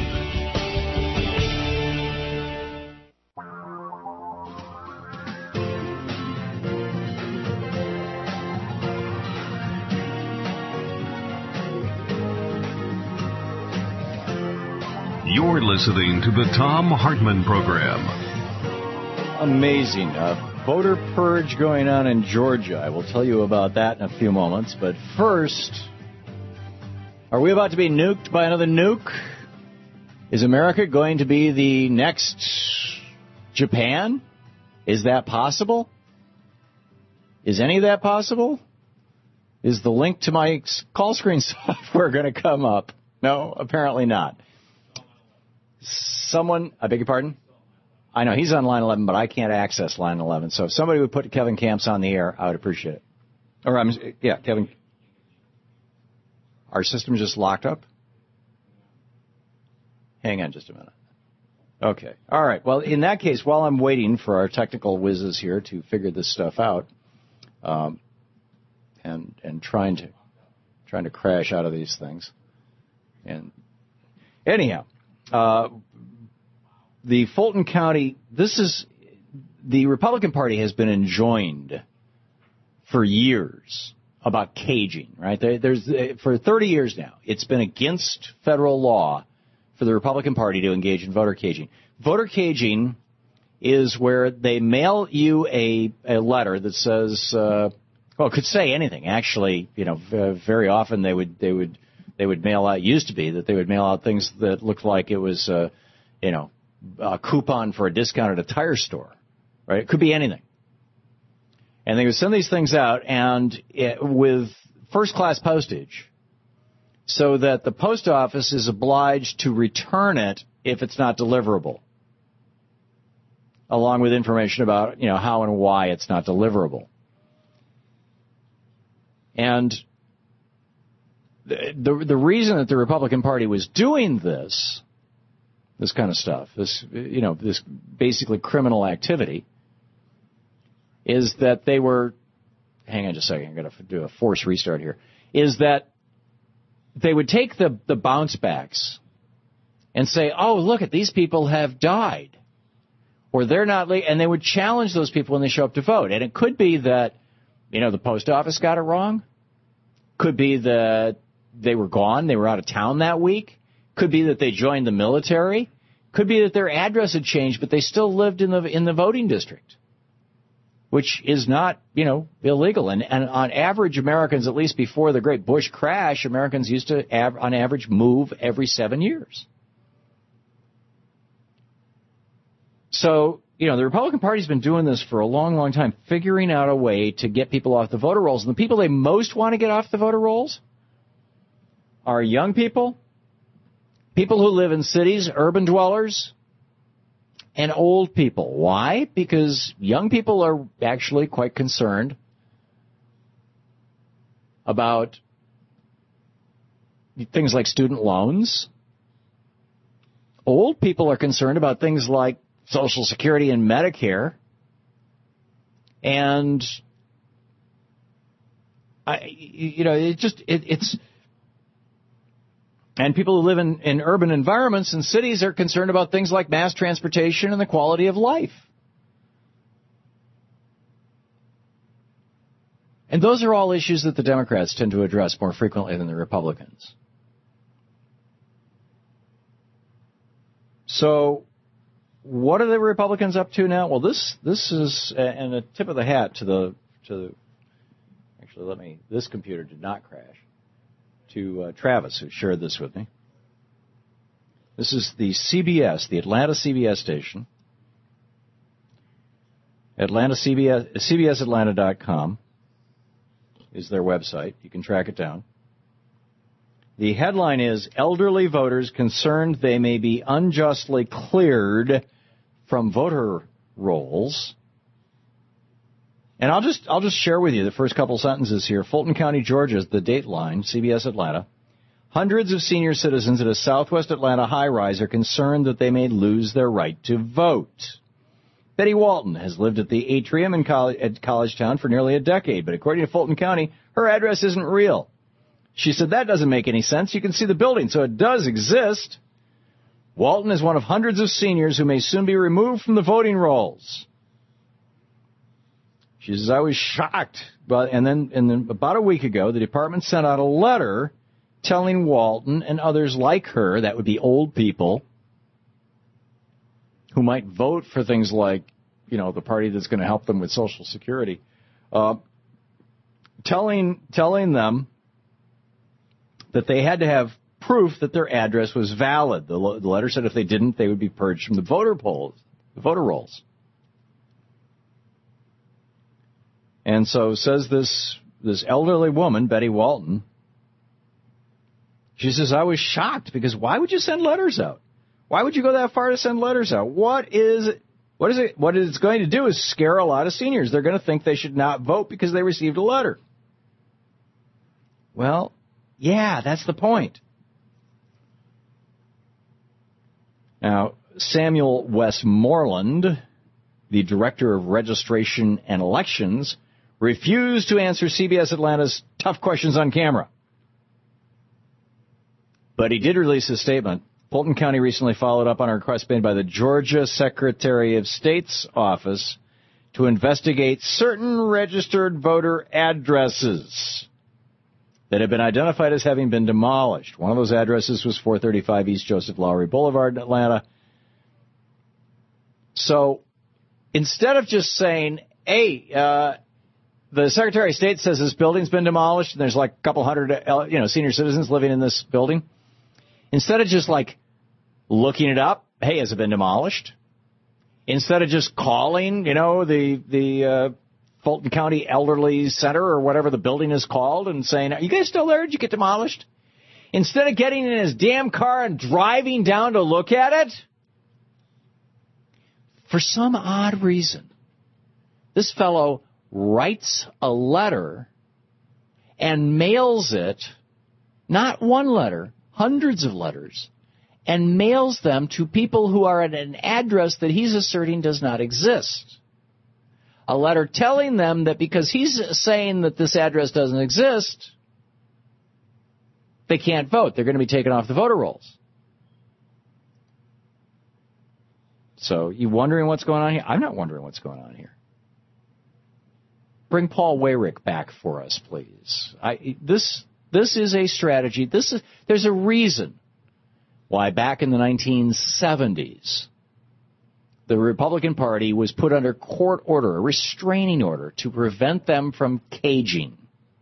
A: You're listening to the Thom Hartmann Program.
B: Amazing. Uh, voter purge going on in Georgia. I will tell you about that in a few moments. But first, are we about to be nuked by another nuke? Is America going to be the next Japan? Is that possible? Is any of that possible? Is the link to my call screen software going to come up? No, apparently not. Someone, I beg your pardon? I know he's on line eleven, but I can't access line eleven. So if somebody would put Kevin Camps on the air, I would appreciate it. Or I'm, yeah, Kevin. Our system just locked up? Hang on just a minute. Okay. All right. Well, in that case, while I'm waiting for our technical whizzes here to figure this stuff out, um, and and trying to trying to crash out of these things, and anyhow, uh, the Fulton County. This is the Republican Party has been enjoined for years about caging, right? There, there's for thirty years now, it's been against federal law for the Republican Party to engage in voter caging. Voter caging is where they mail you a, a letter that says, uh, well, it could say anything. Actually, you know, very often they would they would they would mail out. Used to be that they would mail out things that looked like it was, uh, you know, a coupon for a discount at a tire store, right? It could be anything. And they would send these things out and it, with first-class postage so that the post office is obliged to return it if it's not deliverable, along with information about, you know, how and why it's not deliverable. And the, the, the reason that the Republican Party was doing this, this kind of stuff, this, you know, this basically criminal activity, is that they were, hang on just a second, I'm going to do a force restart here, is that they would take the, the bounce backs and say, oh, look at these people have died, or they're not, and they would challenge those people when they show up to vote. And it could be that, you know, the post office got it wrong. Could be that they were gone, they were out of town that week. Could be that they joined the military. Could be that their address had changed, but they still lived in the in the voting district, which is not, you know, illegal. And, and on average, Americans, at least before the great Bush crash, Americans used to, av- on average, move every seven years. So, you know, the Republican Party's been doing this for a long, long time, figuring out a way to get people off the voter rolls. And the people they most want to get off the voter rolls are young people, people who live in cities, urban dwellers, and old people. Why? Because young people are actually quite concerned about things like student loans. Old people are concerned about things like Social Security and Medicare. And, I, you know, it just, it, it's, and people who live in, in urban environments and cities are concerned about things like mass transportation and the quality of life. And those are all issues that the Democrats tend to address more frequently than the Republicans. So, what are the Republicans up to now? Well, this this is and a tip of the hat to the to the. Actually, let me. This computer did not crash. To uh, Travis, who shared this with me. This is the C B S, the Atlanta C B S station. Atlanta C B S, C B S Atlanta dot com is their website. You can track it down. The headline is, elderly voters concerned they may be unjustly cleared from voter rolls. And I'll just I'll just share with you the first couple sentences here. Fulton County, Georgia is the Dateline, C B S Atlanta. Hundreds of senior citizens at a southwest Atlanta high-rise are concerned that they may lose their right to vote. Betty Walton has lived at the Atrium in College, at College Town for nearly a decade, but according to Fulton County, her address isn't real. She said, that doesn't make any sense. You can see the building, so it does exist. Walton is one of hundreds of seniors who may soon be removed from the voting rolls. She says, I was shocked. But, and then, and then about a week ago, the department sent out a letter telling Walton and others like her, that would be old people, who might vote for things like, you know, the party that's going to help them with Social Security, uh, telling telling them that they had to have proof that their address was valid. The, the letter said if they didn't, they would be purged from the voter polls, the voter rolls. And so says this this elderly woman, Betty Walton, she says, I was shocked because why would you send letters out? Why would you go that far to send letters out? What is it? What is it? What it's going to do is scare a lot of seniors. They're going to think they should not vote because they received a letter. Well, yeah, that's the point. Now, Samuel Westmoreland, the director of registration and elections, refused to answer C B S Atlanta's tough questions on camera. But he did release a statement. Fulton County recently followed up on a request made by the Georgia Secretary of State's office to investigate certain registered voter addresses that have been identified as having been demolished. One of those addresses was four thirty-five East Joseph Lowry Boulevard in Atlanta. So instead of just saying, hey, uh, the Secretary of State says this building's been demolished and there's like a couple hundred, uh, you know, senior citizens living in this building, instead of just like looking it up, hey, has it been demolished? Instead of just calling, you know, the the uh, Fulton County Elderly Center or whatever the building is called and saying, are you guys still there? Did you get demolished? Instead of getting in his damn car and driving down to look at it, for some odd reason, this fellow writes a letter and mails it, not one letter, hundreds of letters, and mails them to people who are at an address that he's asserting does not exist. A letter telling them that because he's saying that this address doesn't exist, they can't vote. They're going to be taken off the voter rolls. So you wondering what's going on here? I'm not wondering what's going on here. Bring Paul Weyrich back for us, please. I, this this is a strategy. This is there's a reason why back in the nineteen seventies, the Republican Party was put under court order, a restraining order, to prevent them from caging.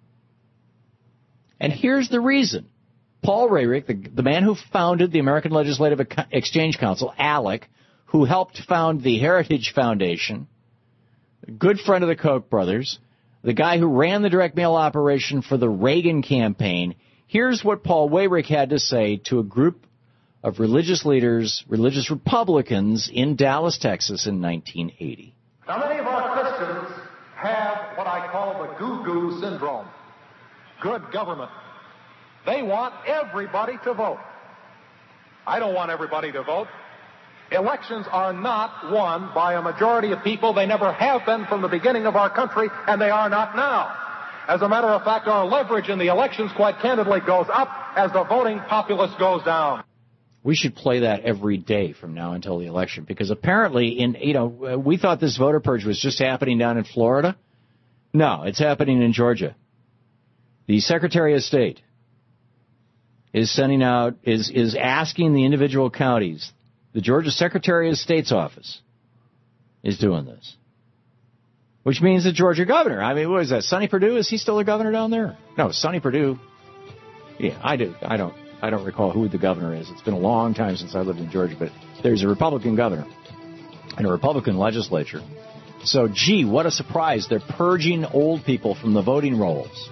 B: And here's the reason. Paul Rayrick, the, the man who founded the American Legislative Exchange Council, ALEC, who helped found the Heritage Foundation, a good friend of the Koch brothers, the guy who ran the direct mail operation for the Reagan campaign, here's what Paul Rayrick had to say to a group of religious leaders, religious Republicans in Dallas, Texas in nineteen eighty.
C: Now, many of our Christians have what I call the goo-goo syndrome. Good government. They want everybody to vote. I don't want everybody to vote. Elections are not won by a majority of people. They never have been from the beginning of our country, and they are not now. As a matter of fact, our leverage in the elections, quite candidly, goes up as the voting populace goes down.
B: We should play that every day from now until the election, because apparently, in you know, we thought this voter purge was just happening down in Florida. No, it's happening in Georgia. The Secretary of State is sending out, is is asking the individual counties. The Georgia Secretary of State's office is doing this, which means the Georgia governor. I mean, what is that? Sonny Perdue? Is he still the governor down there? No, Sonny Perdue. Yeah, I do. I don't. I don't recall who the governor is. It's been a long time since I lived in Georgia, but there's a Republican governor and a Republican legislature. So, gee, what a surprise. They're purging old people from the voting rolls.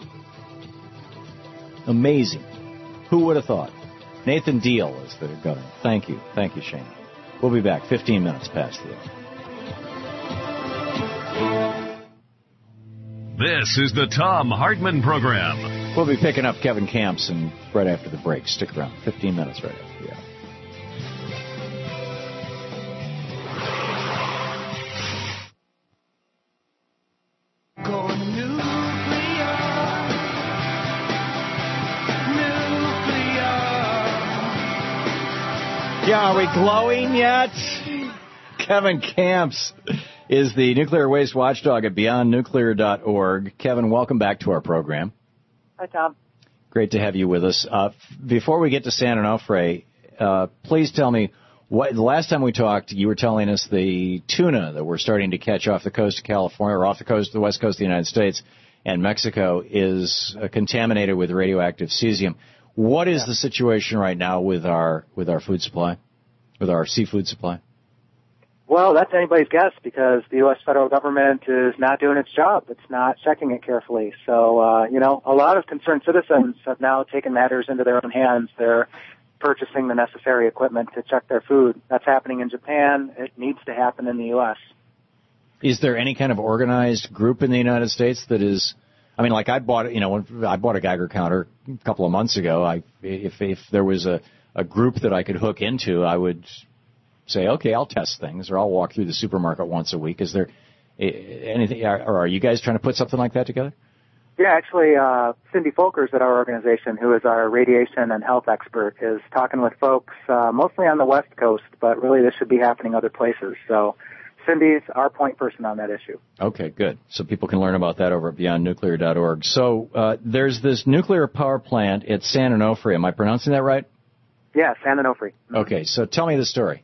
B: Amazing. Who would have thought? Nathan Deal is the governor. Thank you. Thank you, Shane. We'll be back fifteen minutes past the hour.
A: This is the Thom Hartmann Program.
B: We'll be picking up Kevin Campson right after the break. Stick around. fifteen minutes right after the hour. Yeah, are we glowing yet? Kevin Camps is the nuclear waste watchdog at beyond nuclear dot org. Kevin, welcome back to our program.
V: Hi, Tom.
B: Great to have you with us. Uh, before we get to San Onofre, uh, please tell me, what, the last time we talked, you were telling us the tuna that we're starting to catch off the coast of California, or off the coast, the west coast of the United States and Mexico, is uh, contaminated with radioactive cesium. What is yeah. the situation right now with our with our food supply, with our seafood supply?
V: Well, that's anybody's guess, because the U S federal government is not doing its job. It's not checking it carefully. So, uh, you know, a lot of concerned citizens have now taken matters into their own hands. They're purchasing the necessary equipment to check their food. That's happening in Japan. It needs to happen in the U S.
B: Is there any kind of organized group in the United States that is, I mean, like I bought, you know, I bought a Geiger counter a couple of months ago. I, if, if there was a, a group that I could hook into, I would say, okay, I'll test things, or I'll walk through the supermarket once a week. Is there anything, or are you guys trying to put something like that together?
V: Yeah, actually, uh, Cindy Folkers at our organization, who is our radiation and health expert, is talking with folks uh, mostly on the West Coast, but really this should be happening other places. So Cindy's our point person on that issue.
B: Okay, good. So people can learn about that over at beyond nuclear dot org. So uh, there's this nuclear power plant at San Onofre. Am I pronouncing that right?
V: Yeah, San Onofre.
B: Okay, so tell me the story.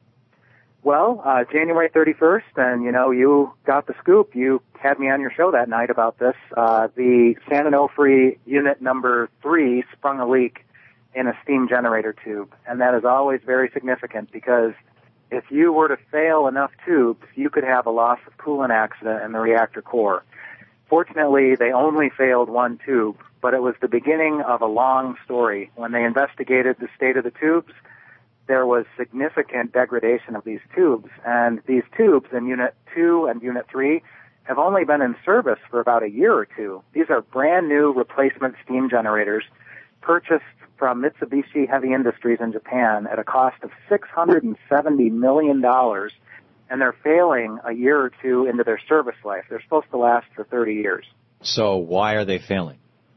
V: Well, uh, January thirty-first, and, you know, you got the scoop. You had me on your show that night about this. Uh, the San Onofre unit number three sprung a leak in a steam generator tube. And that is always very significant, because if you were to fail enough tubes, you could have a loss of coolant accident in the reactor core. Fortunately, they only failed one tube, but it was the beginning of a long story. When they investigated the state of the tubes, there was significant degradation of these tubes, and these tubes in Unit two and Unit three have only been in service for about a year or two. These are brand new replacement steam generators purchased from Mitsubishi Heavy Industries in Japan at a cost of six hundred seventy million dollars, and they're failing a year or two into their service life. They're supposed to last for thirty years.
B: So why are they failing?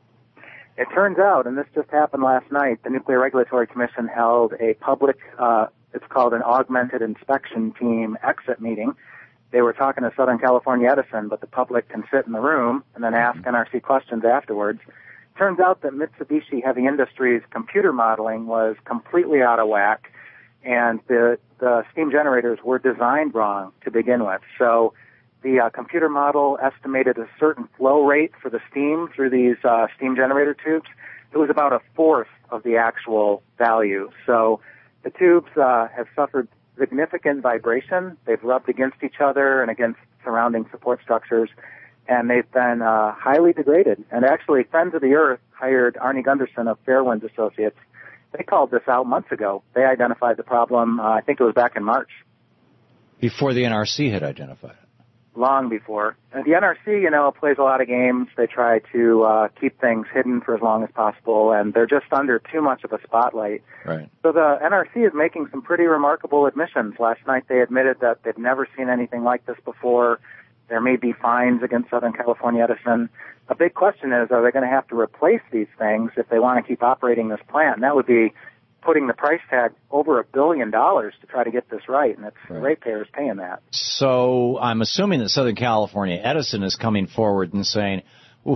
V: It turns out, and this just happened last night, the Nuclear Regulatory Commission held a public, uh, it's called an augmented inspection team exit meeting. They were talking to Southern California Edison, but the public can sit in the room and then ask N R C questions afterwards. Turns out that Mitsubishi Heavy Industries computer modeling was completely out of whack, and the, the steam generators were designed wrong to begin with. So the uh, computer model estimated a certain flow rate for the steam through these uh, steam generator tubes. It was about a fourth of the actual value. So the tubes uh, have suffered significant vibration. They've rubbed against each other and against surrounding support structures, and they've been uh, highly degraded. And actually, Friends of the Earth hired Arnie Gunderson of Fairwinds Associates. They called this out months ago. They identified the problem, uh, I think it was back in March.
B: Before the N R C had identified it.
V: Long before. And the N R C, you know, plays a lot of games. They try to uh, keep things hidden for as long as possible, and they're just under too much of a spotlight.
B: Right.
V: So the N R C is making some pretty remarkable admissions. Last night they admitted that they've never seen anything like this before. There may be fines against Southern California Edison. A big question is, are they going to have to replace these things if they want to keep operating this plant? And that would be putting the price tag over a billion dollars to try to get this right, and it's right. ratepayers paying that.
B: So I'm assuming that Southern California Edison is coming forward and saying,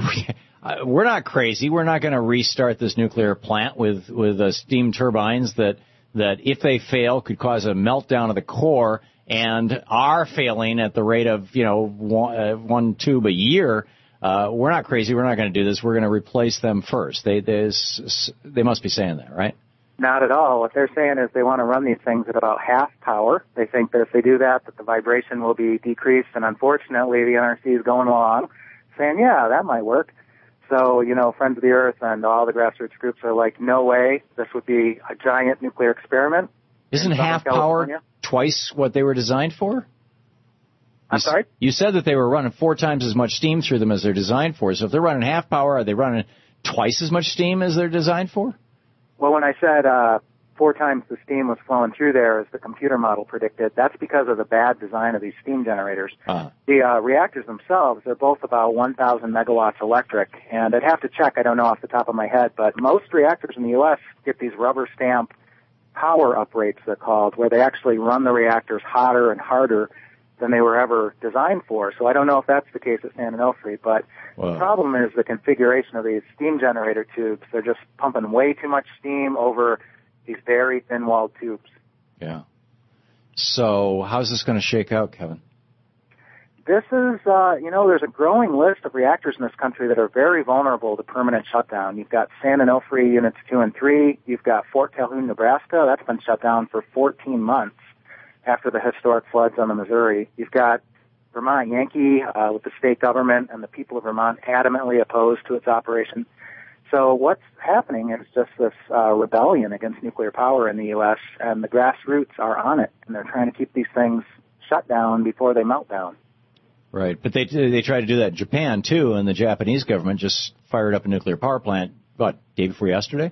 B: we're not crazy. We're not going to restart this nuclear plant with, with uh, steam turbines that, that, if they fail, could cause a meltdown of the core, and are failing at the rate of, you know, one, uh, one tube a year. Uh, we're not crazy. We're not going to do this. We're going to replace them first. They, they must be saying that, right?
V: Not at all. What they're saying is they want to run these things at about half power. They think that if they do that, that the vibration will be decreased. And unfortunately, the N R C is going along saying, yeah, that might work. So, you know, Friends of the Earth and all the grassroots groups are like, no way. This would be a giant nuclear experiment.
B: Isn't half power twice what they were designed for?
V: I'm sorry?
B: You said that they were running four times as much steam through them as they're designed for. So if they're running half power, are they running twice as much steam as they're designed for?
V: Well, when I said uh, four times the steam was flowing through there as the computer model predicted, that's because of the bad design of these steam generators.
B: Uh-huh.
V: The uh, reactors themselves are both about one thousand megawatts electric, and I'd have to check, I don't know off the top of my head, but most reactors in the U S get these rubber stamp power uprates, they're called, where they actually run the reactors hotter and harder than they were ever designed for. So I don't know if that's the case at San Onofre, but wow. The problem is the configuration of these steam generator tubes. They're just pumping way too much steam over these very thin-walled tubes.
B: Yeah. So how's this going to shake out, Kevin?
V: This is, uh, you know, there's a growing list of reactors in this country that are very vulnerable to permanent shutdown. You've got San Onofre Units two and three. You've got Fort Calhoun, Nebraska. That's been shut down for fourteen months after the historic floods on the Missouri. You've got Vermont Yankee uh, with the state government and the people of Vermont adamantly opposed to its operation. So what's happening is just this uh, rebellion against nuclear power in the U S, and the grassroots are on it, and they're trying to keep these things shut down before they melt down.
B: Right, but they they tried to do that in Japan, too, and the Japanese government just fired up a nuclear power plant, what, day before yesterday?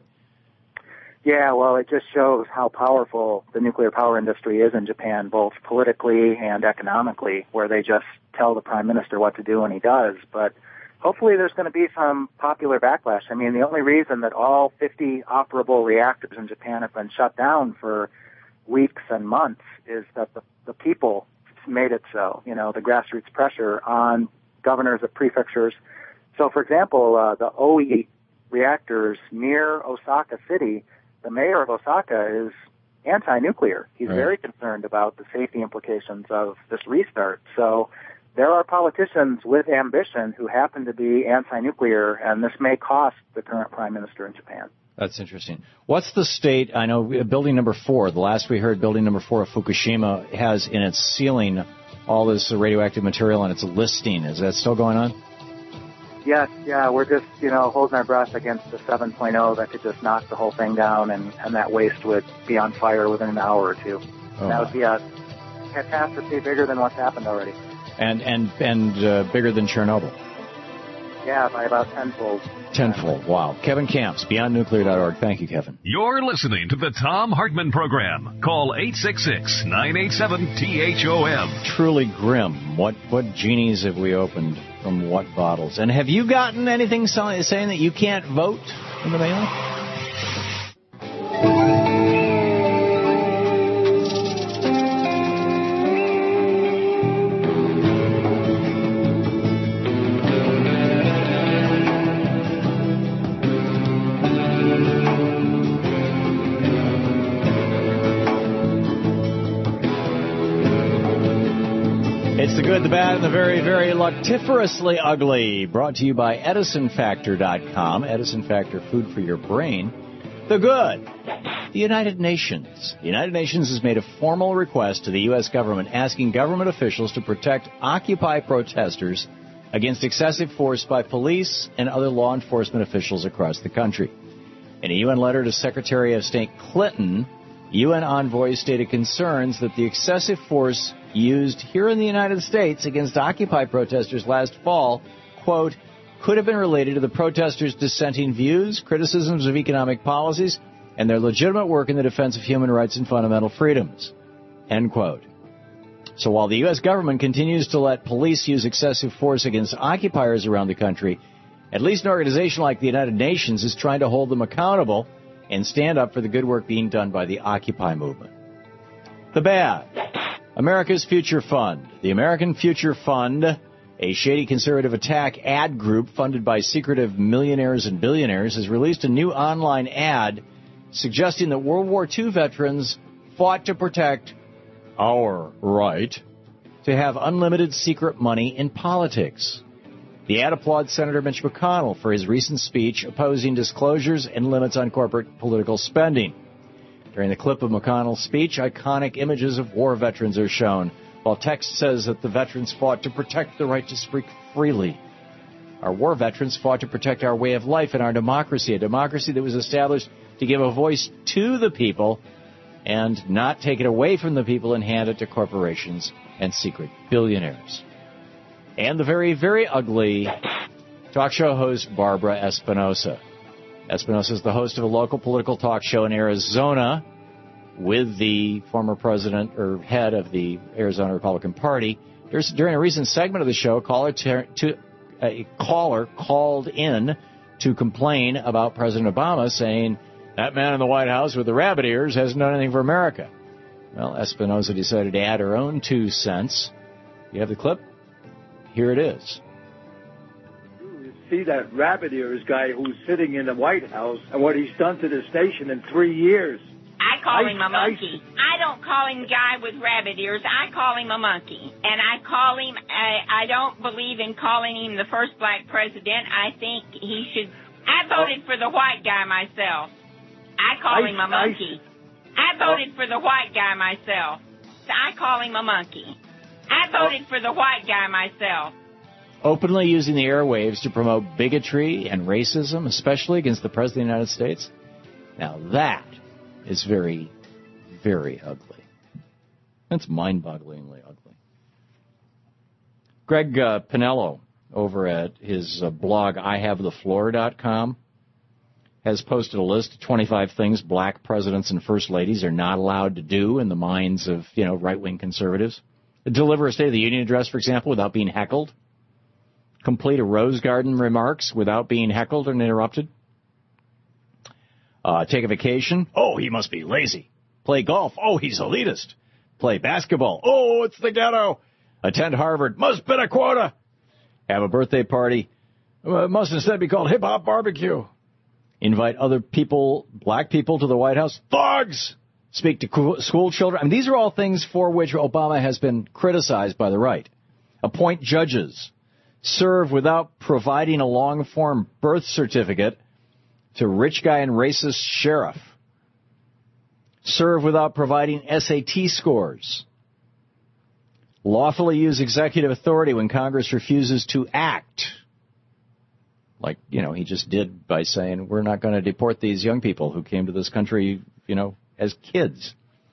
V: Yeah, well, it just shows how powerful the nuclear power industry is in Japan, both politically and economically, where they just tell the prime minister what to do and he does. But hopefully there's going to be some popular backlash. I mean, the only reason that all fifty operable reactors in Japan have been shut down for weeks and months is that the, the people made it so, you know, the grassroots pressure on governors of prefectures. So, for example, uh, the O E reactors near Osaka City, the mayor of Osaka is anti-nuclear. He's right. very concerned about the safety implications of this restart. So there are politicians with ambition who happen to be anti-nuclear, and this may cost the current prime minister in Japan.
B: That's interesting. What's the state? I know building number four, the last we heard, building number four of Fukushima has in its ceiling all this radioactive material and its listing. Is that still going on?
V: Yes, yeah, we're just, you know, holding our breath against the seven point oh that could just knock the whole thing down, and, and that waste would be on fire within an hour or two. Oh. That would be a catastrophe bigger than what's happened already.
B: And, and, and uh, bigger than Chernobyl.
V: Yeah, by about tenfold.
B: Tenfold, wow. Kevin Camps, beyond nuclear dot org. Thank you, Kevin.
A: You're listening to the Thom Hartmann Program. Call eight six six, nine eight seven, T H O M.
B: Truly grim. What what genies have we opened from what bottles? And have you gotten anything saying that you can't vote in the mail? It's the good, the bad, and the very, very luctiferously ugly. Brought to you by Edison Factor dot com. Edison Factor, food for your brain. The good. The United Nations. The United Nations has made a formal request to the U S government asking government officials to protect Occupy protesters against excessive force by police and other law enforcement officials across the country. In a U N letter to Secretary of State Clinton, U N envoys stated concerns that the excessive force used here in the United States against Occupy protesters last fall, quote, could have been related to the protesters' dissenting views, criticisms of economic policies, and their legitimate work in the defense of human rights and fundamental freedoms, end quote. So while the U S government continues to let police use excessive force against occupiers around the country, at least an organization like the United Nations is trying to hold them accountable and stand up for the good work being done by the Occupy movement. The bad. America's Future Fund. The American Future Fund, a shady conservative attack ad group funded by secretive millionaires and billionaires, has released a new online ad suggesting that World War Two veterans fought to protect our right to have unlimited secret money in politics. The ad applauds Senator Mitch McConnell for his recent speech opposing disclosures and limits on corporate political spending. During the clip of McConnell's speech, iconic images of war veterans are shown, while text says that the veterans fought to protect the right to speak freely. Our war veterans fought to protect our way of life and our democracy, a democracy that was established to give a voice to the people and not take it away from the people and hand it to corporations and secret billionaires. And the very, very ugly talk show host Barbara Espinosa. Espinosa is the host of a local political talk show in Arizona with the former president or head of the Arizona Republican Party. There's, during a recent segment of the show, a caller, ter- to, a caller called in to complain about President Obama, saying, that man in the White House with the rabbit ears hasn't done anything for America. Well, Espinosa decided to add her own two cents. You have the clip? Here it is.
D: You see that rabbit ears guy who's sitting in the White House and what he's done to the station in three years.
F: I call
D: I,
F: him a monkey. I, I don't call him guy with rabbit ears. I call him a monkey. And I call him, I, I don't believe in calling him the first black president. I think he should, I voted for the white guy myself. I call I, him a monkey. I, I voted for the white guy myself. So I call him a monkey. I voted for the white guy myself.
B: Openly using the airwaves to promote bigotry and racism, especially against the President of the United States. Now that is very, very ugly. That's mind-bogglingly ugly. Greg uh, Pinello over at his uh, blog I have the floor dot com has posted a list of twenty-five things black presidents and first ladies are not allowed to do in the minds of, you know, right-wing conservatives. Deliver a State of the Union address, for example, without being heckled. Complete a Rose Garden remarks without being heckled and interrupted. Uh, take a vacation. Oh, he must be lazy. Play golf. Oh, he's elitist. Play basketball. Oh, it's the ghetto. Attend Harvard. Must been a quota. Have a birthday party. Uh, must instead be called hip-hop barbecue. Invite other people, black people, to the White House. Thugs! Speak to school children. I mean, these are all things for which Obama has been criticized by the right. Appoint judges. Serve without providing a long-form birth certificate to rich guy and racist sheriff. Serve without providing S A T scores. Lawfully use executive authority when Congress refuses to act. Like, you know, he just did by saying, we're not going to deport these young people who came to this country, you know, as kids.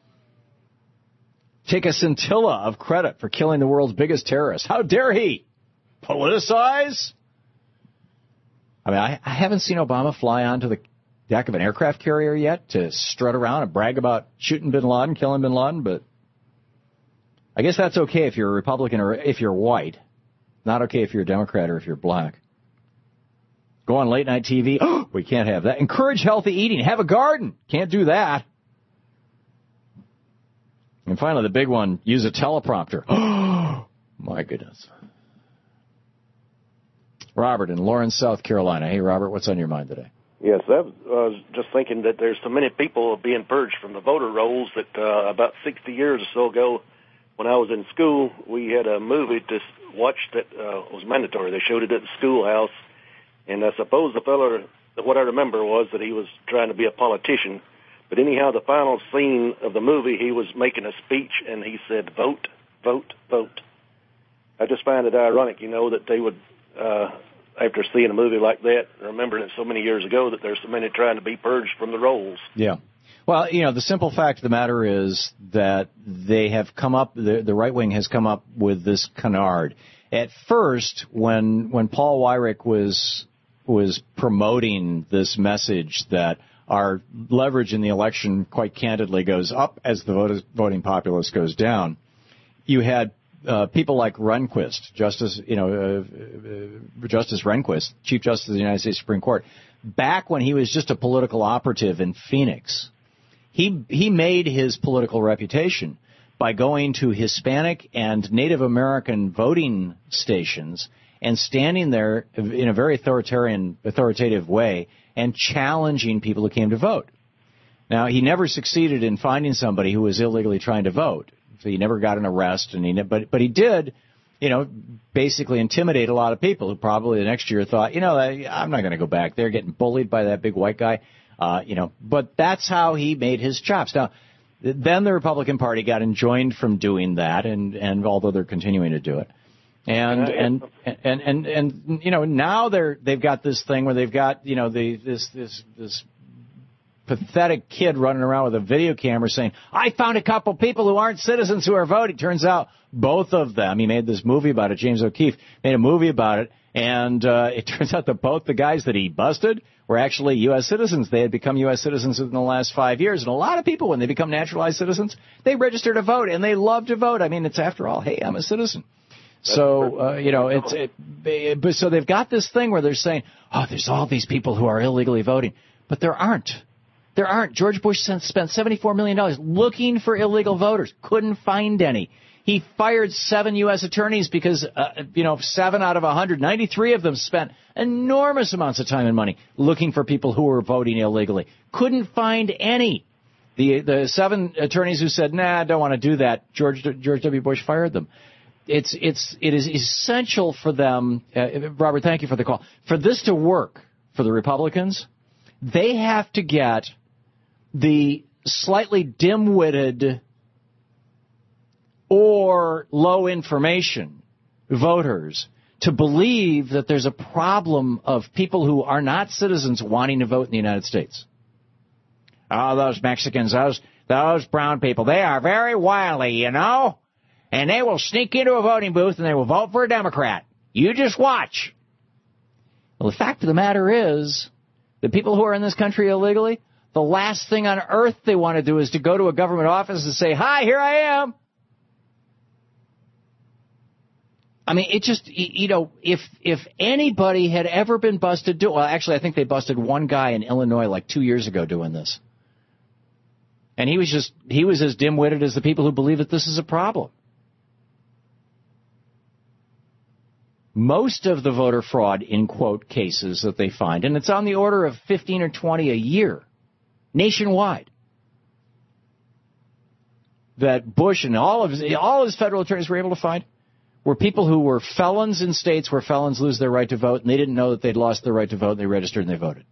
B: Take a scintilla of credit for killing the world's biggest terrorist. How dare he? Politicize? I mean, I, I haven't seen Obama fly onto the deck of an aircraft carrier yet to strut around and brag about shooting bin Laden, killing bin Laden, but I guess that's okay if you're a Republican or if you're white. Not okay if you're a Democrat or if you're black. Go on late night T V. Oh, we can't have that. Encourage healthy eating. Have a garden. Can't do that. And finally, the big one, use a teleprompter. Oh, my goodness. Robert in Lawrence, South Carolina. Hey, Robert, what's on your mind today?
W: Yes, I was just thinking that there's so many people being purged from the voter rolls that uh, about sixty years or so ago, when I was in school, we had a movie to watch that uh, was mandatory. They showed it at the schoolhouse, and I suppose the fellow, what I remember was that he was trying to be a politician. But anyhow, the final scene of the movie, he was making a speech, and he said, vote, vote, vote. I just find it ironic, you know, that they would, uh, after seeing a movie like that, remembering it so many years ago, that there's so many trying to be purged from the rolls.
B: Yeah. Well, you know, the simple fact of the matter is that they have come up, the, the right wing has come up with this canard. At first, when when Paul Weyrich was was promoting this message that our leverage in the election, quite candidly, goes up as the vote, voting populace goes down, you had uh, people like Rehnquist, Justice, you know, uh, uh, Justice Rehnquist, Chief Justice of the United States Supreme Court, back when he was just a political operative in Phoenix. He he made his political reputation by going to Hispanic and Native American voting stations and standing there in a very authoritarian, authoritative way and challenging people who came to vote. Now, he never succeeded in finding somebody who was illegally trying to vote. So he never got an arrest, and he but but he did, you know, basically intimidate a lot of people who probably the next year thought, you know, I'm not going to go back there getting bullied by that big white guy. Uh, you know, but that's how he made his chops. Now, then the Republican Party got enjoined from doing that, and, and although they're continuing to do it, and and and and, and you know now they're they've got this thing where they've got you know the this this this pathetic kid running around with a video camera saying, "I found a couple people who aren't citizens who are voting." Turns out both of them. He made this movie about it. James O'Keefe made a movie about it, and uh, it turns out that both the guys that he busted were actually U S citizens. They had become U S citizens within the last five years. And a lot of people, when they become naturalized citizens, they register to vote, and they love to vote. I mean, it's after all, hey, I'm a citizen. So, uh, you know, it's it, it, so they've got this thing where they're saying, oh, there's all these people who are illegally voting. But there aren't. There aren't. George Bush spent seventy-four million dollars looking for illegal voters. Couldn't find any. He fired seven U S attorneys because, uh, you know, seven out of one hundred, ninety-three of them spent enormous amounts of time and money looking for people who were voting illegally. Couldn't find any. The the seven attorneys who said, nah, I don't want to do that, George George W. Bush fired them. It's it's it is essential for them. Uh, Robert, thank you for the call. For this to work for the Republicans, they have to get the slightly dim-witted or low information voters to believe that there's a problem of people who are not citizens wanting to vote in the United States. Oh, those Mexicans, those those brown people, they are very wily, you know, and they will sneak into a voting booth and they will vote for a Democrat. You just watch. Well, the fact of the matter is, the people who are in this country illegally, the last thing on earth they want to do is to go to a government office and say, hi, here I am. I mean, it just, you know, if if anybody had ever been busted doing, well, actually, I think they busted one guy in Illinois like two years ago doing this. And he was just, he was as dim-witted as the people who believe that this is a problem. Most of the voter fraud, in quote, cases that they find, and it's on the order of fifteen or twenty a year, nationwide, that Bush and all of his, all his federal attorneys were able to find, were people who were felons in states where felons lose their right to vote, and they didn't know that they'd lost their right to vote, and they registered and they voted.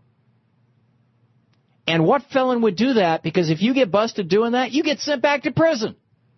B: And what felon would do that? Because if you get busted doing that, you get sent back to prison.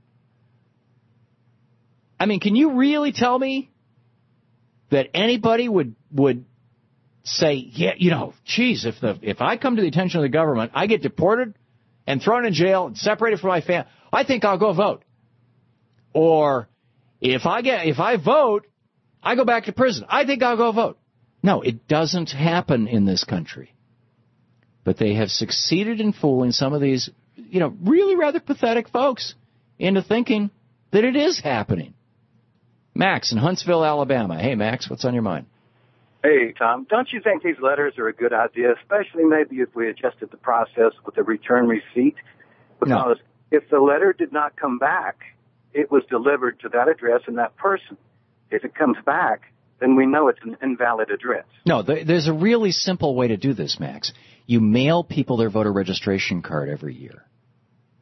B: I mean, can you really tell me that anybody would would say, yeah, you know, geez, if the if I come to the attention of the government, I get deported and thrown in jail and separated from my family, I think I'll go vote. Or if I get if I vote, I go back to prison. I think I'll go vote. No, it doesn't happen in this country. But they have succeeded in fooling some of these, you know, really rather pathetic folks into thinking that it is happening. Max in Huntsville, Alabama. Hey, Max, what's on your mind?
G: Hey, Tom, don't you think these letters are a good idea, especially maybe if we adjusted the process with a return receipt? Because no. If the letter did not come back, it was delivered to that address and that person. If it comes back, then we know it's an invalid address.
B: No, there's a really simple way to do this, Max. You mail people their voter registration card every year.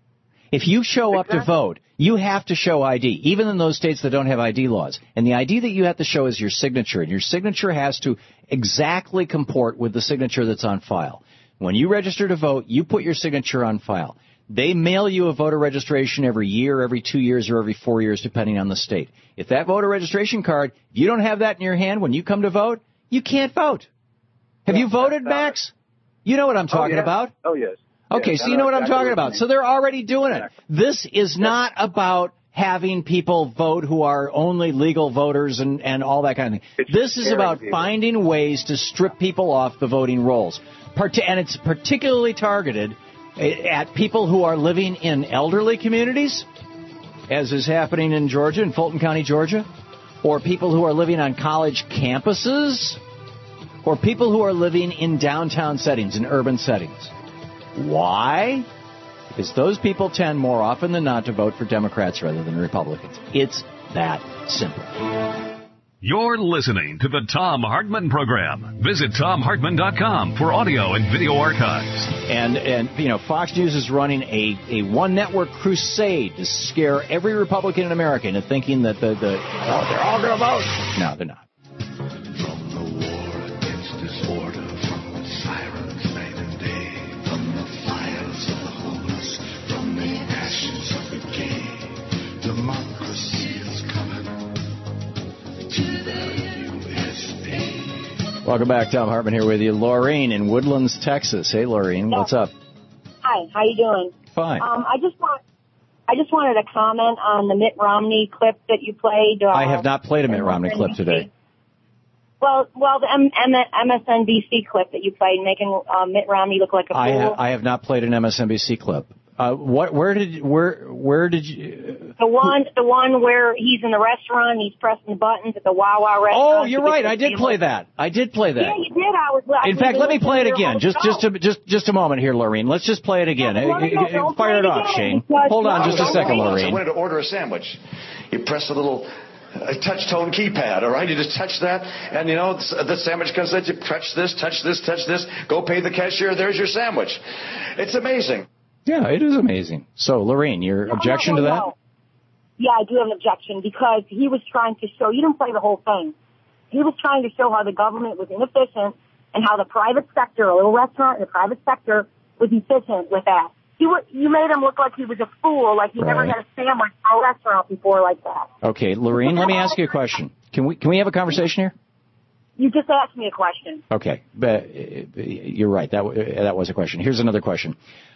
B: If you show up to vote, you have to show I D, even in those states that don't have I D laws. And the I D that you have to show is your signature, and your signature has to exactly comport with the signature that's on file. When you register to vote, you put your signature on file. They mail you a voter registration every year, every two years, or every four years, depending on the state. If that voter registration card, if you don't have that in your hand when you come to vote, you can't vote. Have you voted, Max? You know what I'm talking
H: oh, yeah.
B: about?
H: Oh, yes.
B: Okay,
H: yes,
B: so you know what I'm talking about. So they're already doing it. This is not about having people vote who are only legal voters and, and all that kind of thing. It's this is about people. finding ways to strip people off the voting rolls. Part- and it's particularly targeted at people who are living in elderly communities, as is happening in Georgia, in Fulton County, Georgia, or people who are living on college campuses, or people who are living in downtown settings, in urban settings. Why? Because those people tend more often than not to vote for Democrats rather than Republicans. It's that simple.
A: You're listening to the Thom Hartmann Program. Visit Thom Hartmann dot com for audio and video archives.
B: And, and you know, Fox News is running a, a one-network crusade to scare every Republican in America into thinking that the, the oh, they're all going to vote. No, they're not.
O: From the war against disorder, from the sirens night and day, from the fires of the homeless, from the ashes of the gay, democracy is coming to the U S A.
B: Welcome back. Thom Hartmann here with you. Laureen in Woodlands, Texas. Hey, Laureen, what's up?
I: Hi, how you doing?
B: Fine.
I: Um, I just want, I just wanted to comment on the Mitt Romney clip that you played. Uh,
B: I have not played a Mitt Romney clip today.
I: Well, well, the M- M- M S N B C clip that you played, making uh, Mitt Romney look like a fool.
B: I have, I have not played an M S N B C clip. Uh, what? Where did? Where? Where did you?
I: The one, the one where he's in the restaurant, he's pressing the buttons at the Wawa restaurant.
B: Oh, you're right. I did play that. I did play that.
I: Yeah, you did. I was. I
B: In fact, let me play it again. Just, just, to, just, just a moment here, Laureen. Let's just play it again.
I: No, no, no,
B: Fire it off, Shane. Hold on, just a second,
S: I
B: Laureen.
S: wanted to order a sandwich. You press the little uh, touch-tone keypad, all right? You just touch that, and, you know, the sandwich comes out. You touch this, touch this, touch this. Go pay the cashier. There's your sandwich. It's amazing.
B: Yeah, it is amazing. So, Laureen, your
I: no,
B: objection
I: no, no,
B: to that?
I: No. Yeah, I do have an objection because he was trying to show, you didn't play the whole thing. He was trying to show how the government was inefficient and how the private sector, a little restaurant in the private sector, was efficient with that. You, were, you made him look like he was a fool, like he right. never had a sandwich at a restaurant before like that.
B: Okay, Laureen, let me ask you a question. Can we, can we have a conversation here?
I: You just asked me a question.
B: Okay, but you're right. That, that was a question. Here's another question.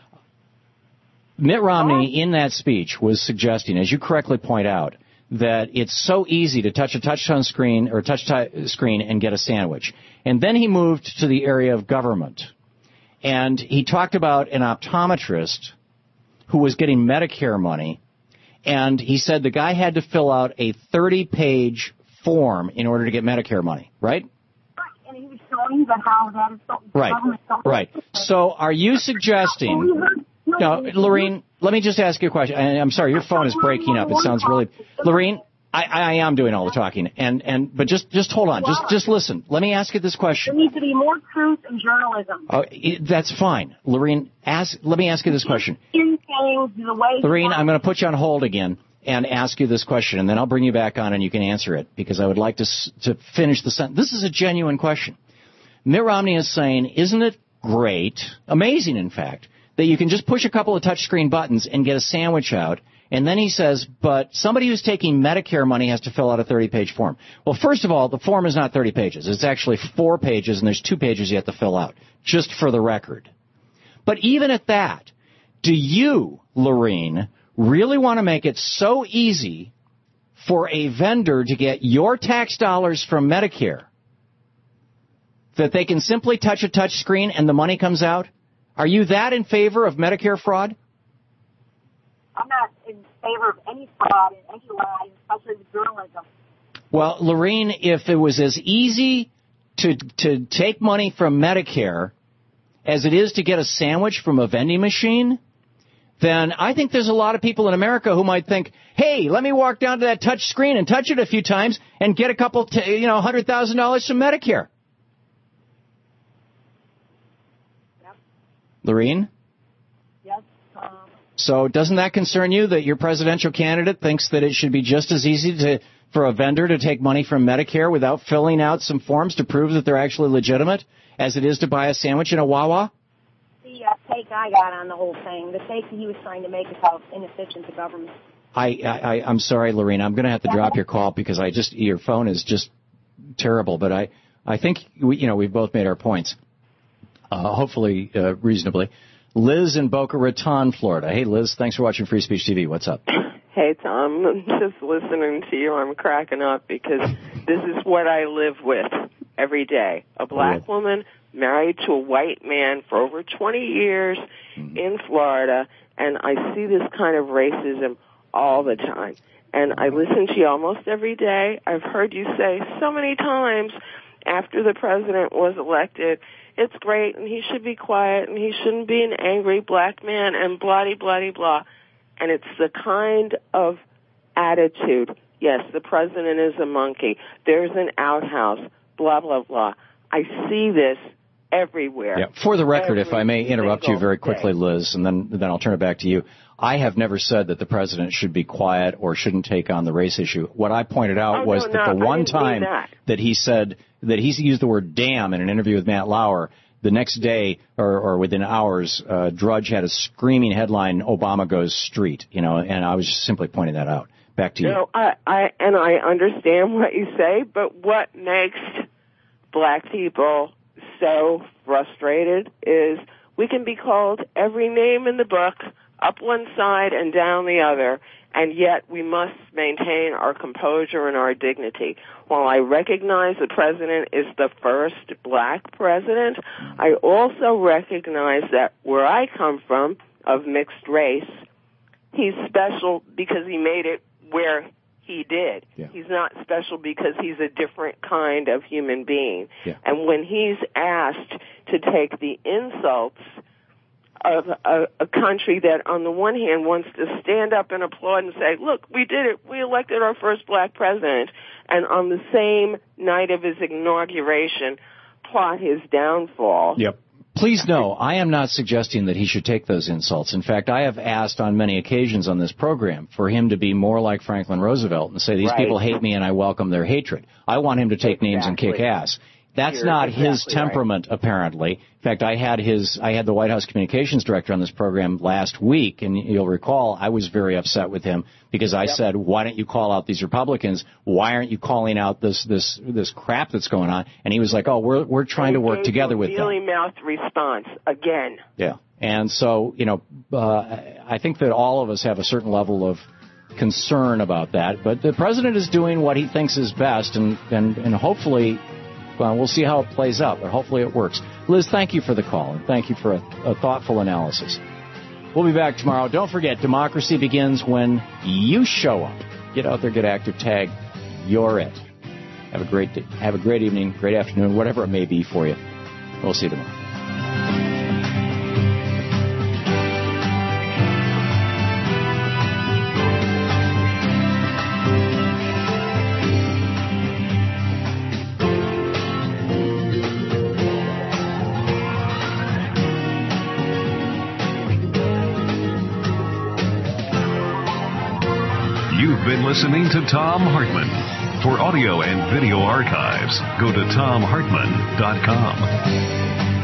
B: Mitt Romney, in that speech, was suggesting, as you correctly point out, that it's so easy to touch a touch-tone screen or touch t- screen and get a sandwich. And then he moved to the area of government. And he talked about an optometrist who was getting Medicare money. And he said the guy had to fill out a thirty-page form in order to get Medicare money, right?
I: And he was showing that how that is so
B: Right, right. So are you suggesting... No, Laureen, let me just ask you a question. I, I'm sorry, your phone is breaking up. It sounds really... Laureen, I, I am doing all the talking, and, and but just, just hold on. Just just listen. Let me ask you this question.
I: There needs to be more truth in journalism.
B: Oh, it, that's fine. Laureen, ask, let me ask you this question. Laureen, I'm going to put you on hold again and ask you this question, and then I'll bring you back on and you can answer it, because I would like to to finish the sentence. This is a genuine question. Mitt Romney is saying, isn't it great, amazing in fact, that you can just push a couple of touchscreen buttons and get a sandwich out. And then he says, but somebody who's taking Medicare money has to fill out a thirty-page form. Well, first of all, the form is not thirty pages. It's actually four pages, and there's two pages you have to fill out, just for the record. But even at that, do you, Laureen, really want to make it so easy for a vendor to get your tax dollars from Medicare that they can simply touch a touch screen and the money comes out? Are you that in favor of Medicare fraud?
I: I'm not in favor of any fraud and any lies, especially with journalism.
B: Well, Laureen, if it was as easy to to take money from Medicare as it is to get a sandwich from a vending machine, then I think there's a lot of people in America who might think, hey, let me walk down to that touch screen and touch it a few times and get a couple, t- you know, one hundred thousand dollars from Medicare. Laureen?
I: Yes. Um,
B: So doesn't that concern you that your presidential candidate thinks that it should be just as easy to for a vendor to take money from Medicare without filling out some forms to prove that they're actually legitimate as it is to buy a sandwich in a Wawa?
I: The uh, take I got on the whole thing, the take he was trying to make is how inefficient the government.
B: I, I, I'm sorry, Lorena. I'm going to have to drop your call because I just your phone is just terrible. But I, I think we, you know, we've both made our points, uh, hopefully uh, reasonably. Liz in Boca Raton, Florida. Hey, Liz, thanks for watching Free Speech T V. What's up?
H: Hey, Tom. I'm just listening to you. I'm cracking up because this is what I live with every day. A black woman married to a white man for over twenty years in Florida, and I see this kind of racism all the time. And I listen to you almost every day. I've heard you say so many times after the president was elected, it's great and he should be quiet and he shouldn't be an angry black man and blah, blah, blah. And it's the kind of attitude, yes, the president is a monkey, there's an outhouse, blah, blah, blah. I see this everywhere.
B: Yeah. For the record,
H: Every
B: if I may interrupt you very quickly,
H: day.
B: Liz, and then then I'll turn it back to you. I have never said that the president should be quiet or shouldn't take on the race issue. What I pointed out
H: oh,
B: was
H: no,
B: that
H: no,
B: the one time
H: that.
B: that he said that he used the word damn in an interview with Matt Lauer, the next day or, or within hours, uh, Drudge had a screaming headline, Obama goes street, you know, and I was just simply pointing that out. Back to you.
H: No, I, I, and I understand what you say, but what makes black people so frustrated is we can be called every name in the book, up one side and down the other, and yet we must maintain our composure and our dignity. While I recognize the president is the first black president, I also recognize that where I come from, of mixed race, he's special because he made it where he did. Yeah. He's not special because he's a different kind of human being. Yeah. And when he's asked to take the insults of a, a country that on the one hand wants to stand up and applaud and say, look, we did it, we elected our first black president, and on the same night of his inauguration plot his downfall.
B: Yep. Please know, I am not suggesting that he should take those insults. In fact, I have asked on many occasions on this program for him to be more like Franklin Roosevelt and say, these right. people hate me and I welcome their hatred. I want him to take exactly. names and kick ass. That's You're not exactly his temperament, right. apparently. In fact, I had his, I had the White House communications director on this program last week, and you'll recall I was very upset with him because I yep. said, why don't you call out these Republicans? Why aren't you calling out this, this, this crap that's going on? And he was like, oh, we're, we're trying to work together with them.
H: Mealy-mouthed response again.
B: Yeah. And so, you know, uh, I think that all of us have a certain level of concern about that, but the president is doing what he thinks is best, and, and, and hopefully, well, we'll see how it plays out, but hopefully it works. Liz, thank you for the call, and thank you for a, a thoughtful analysis. We'll be back tomorrow. Don't forget, democracy begins when you show up. Get out there, get active, tag. You're it. Have a great day. Have a great evening, great afternoon, whatever it may be for you. We'll see you tomorrow.
A: Listening to Thom Hartmann. For audio and video archives, go to Thom Hartmann dot com.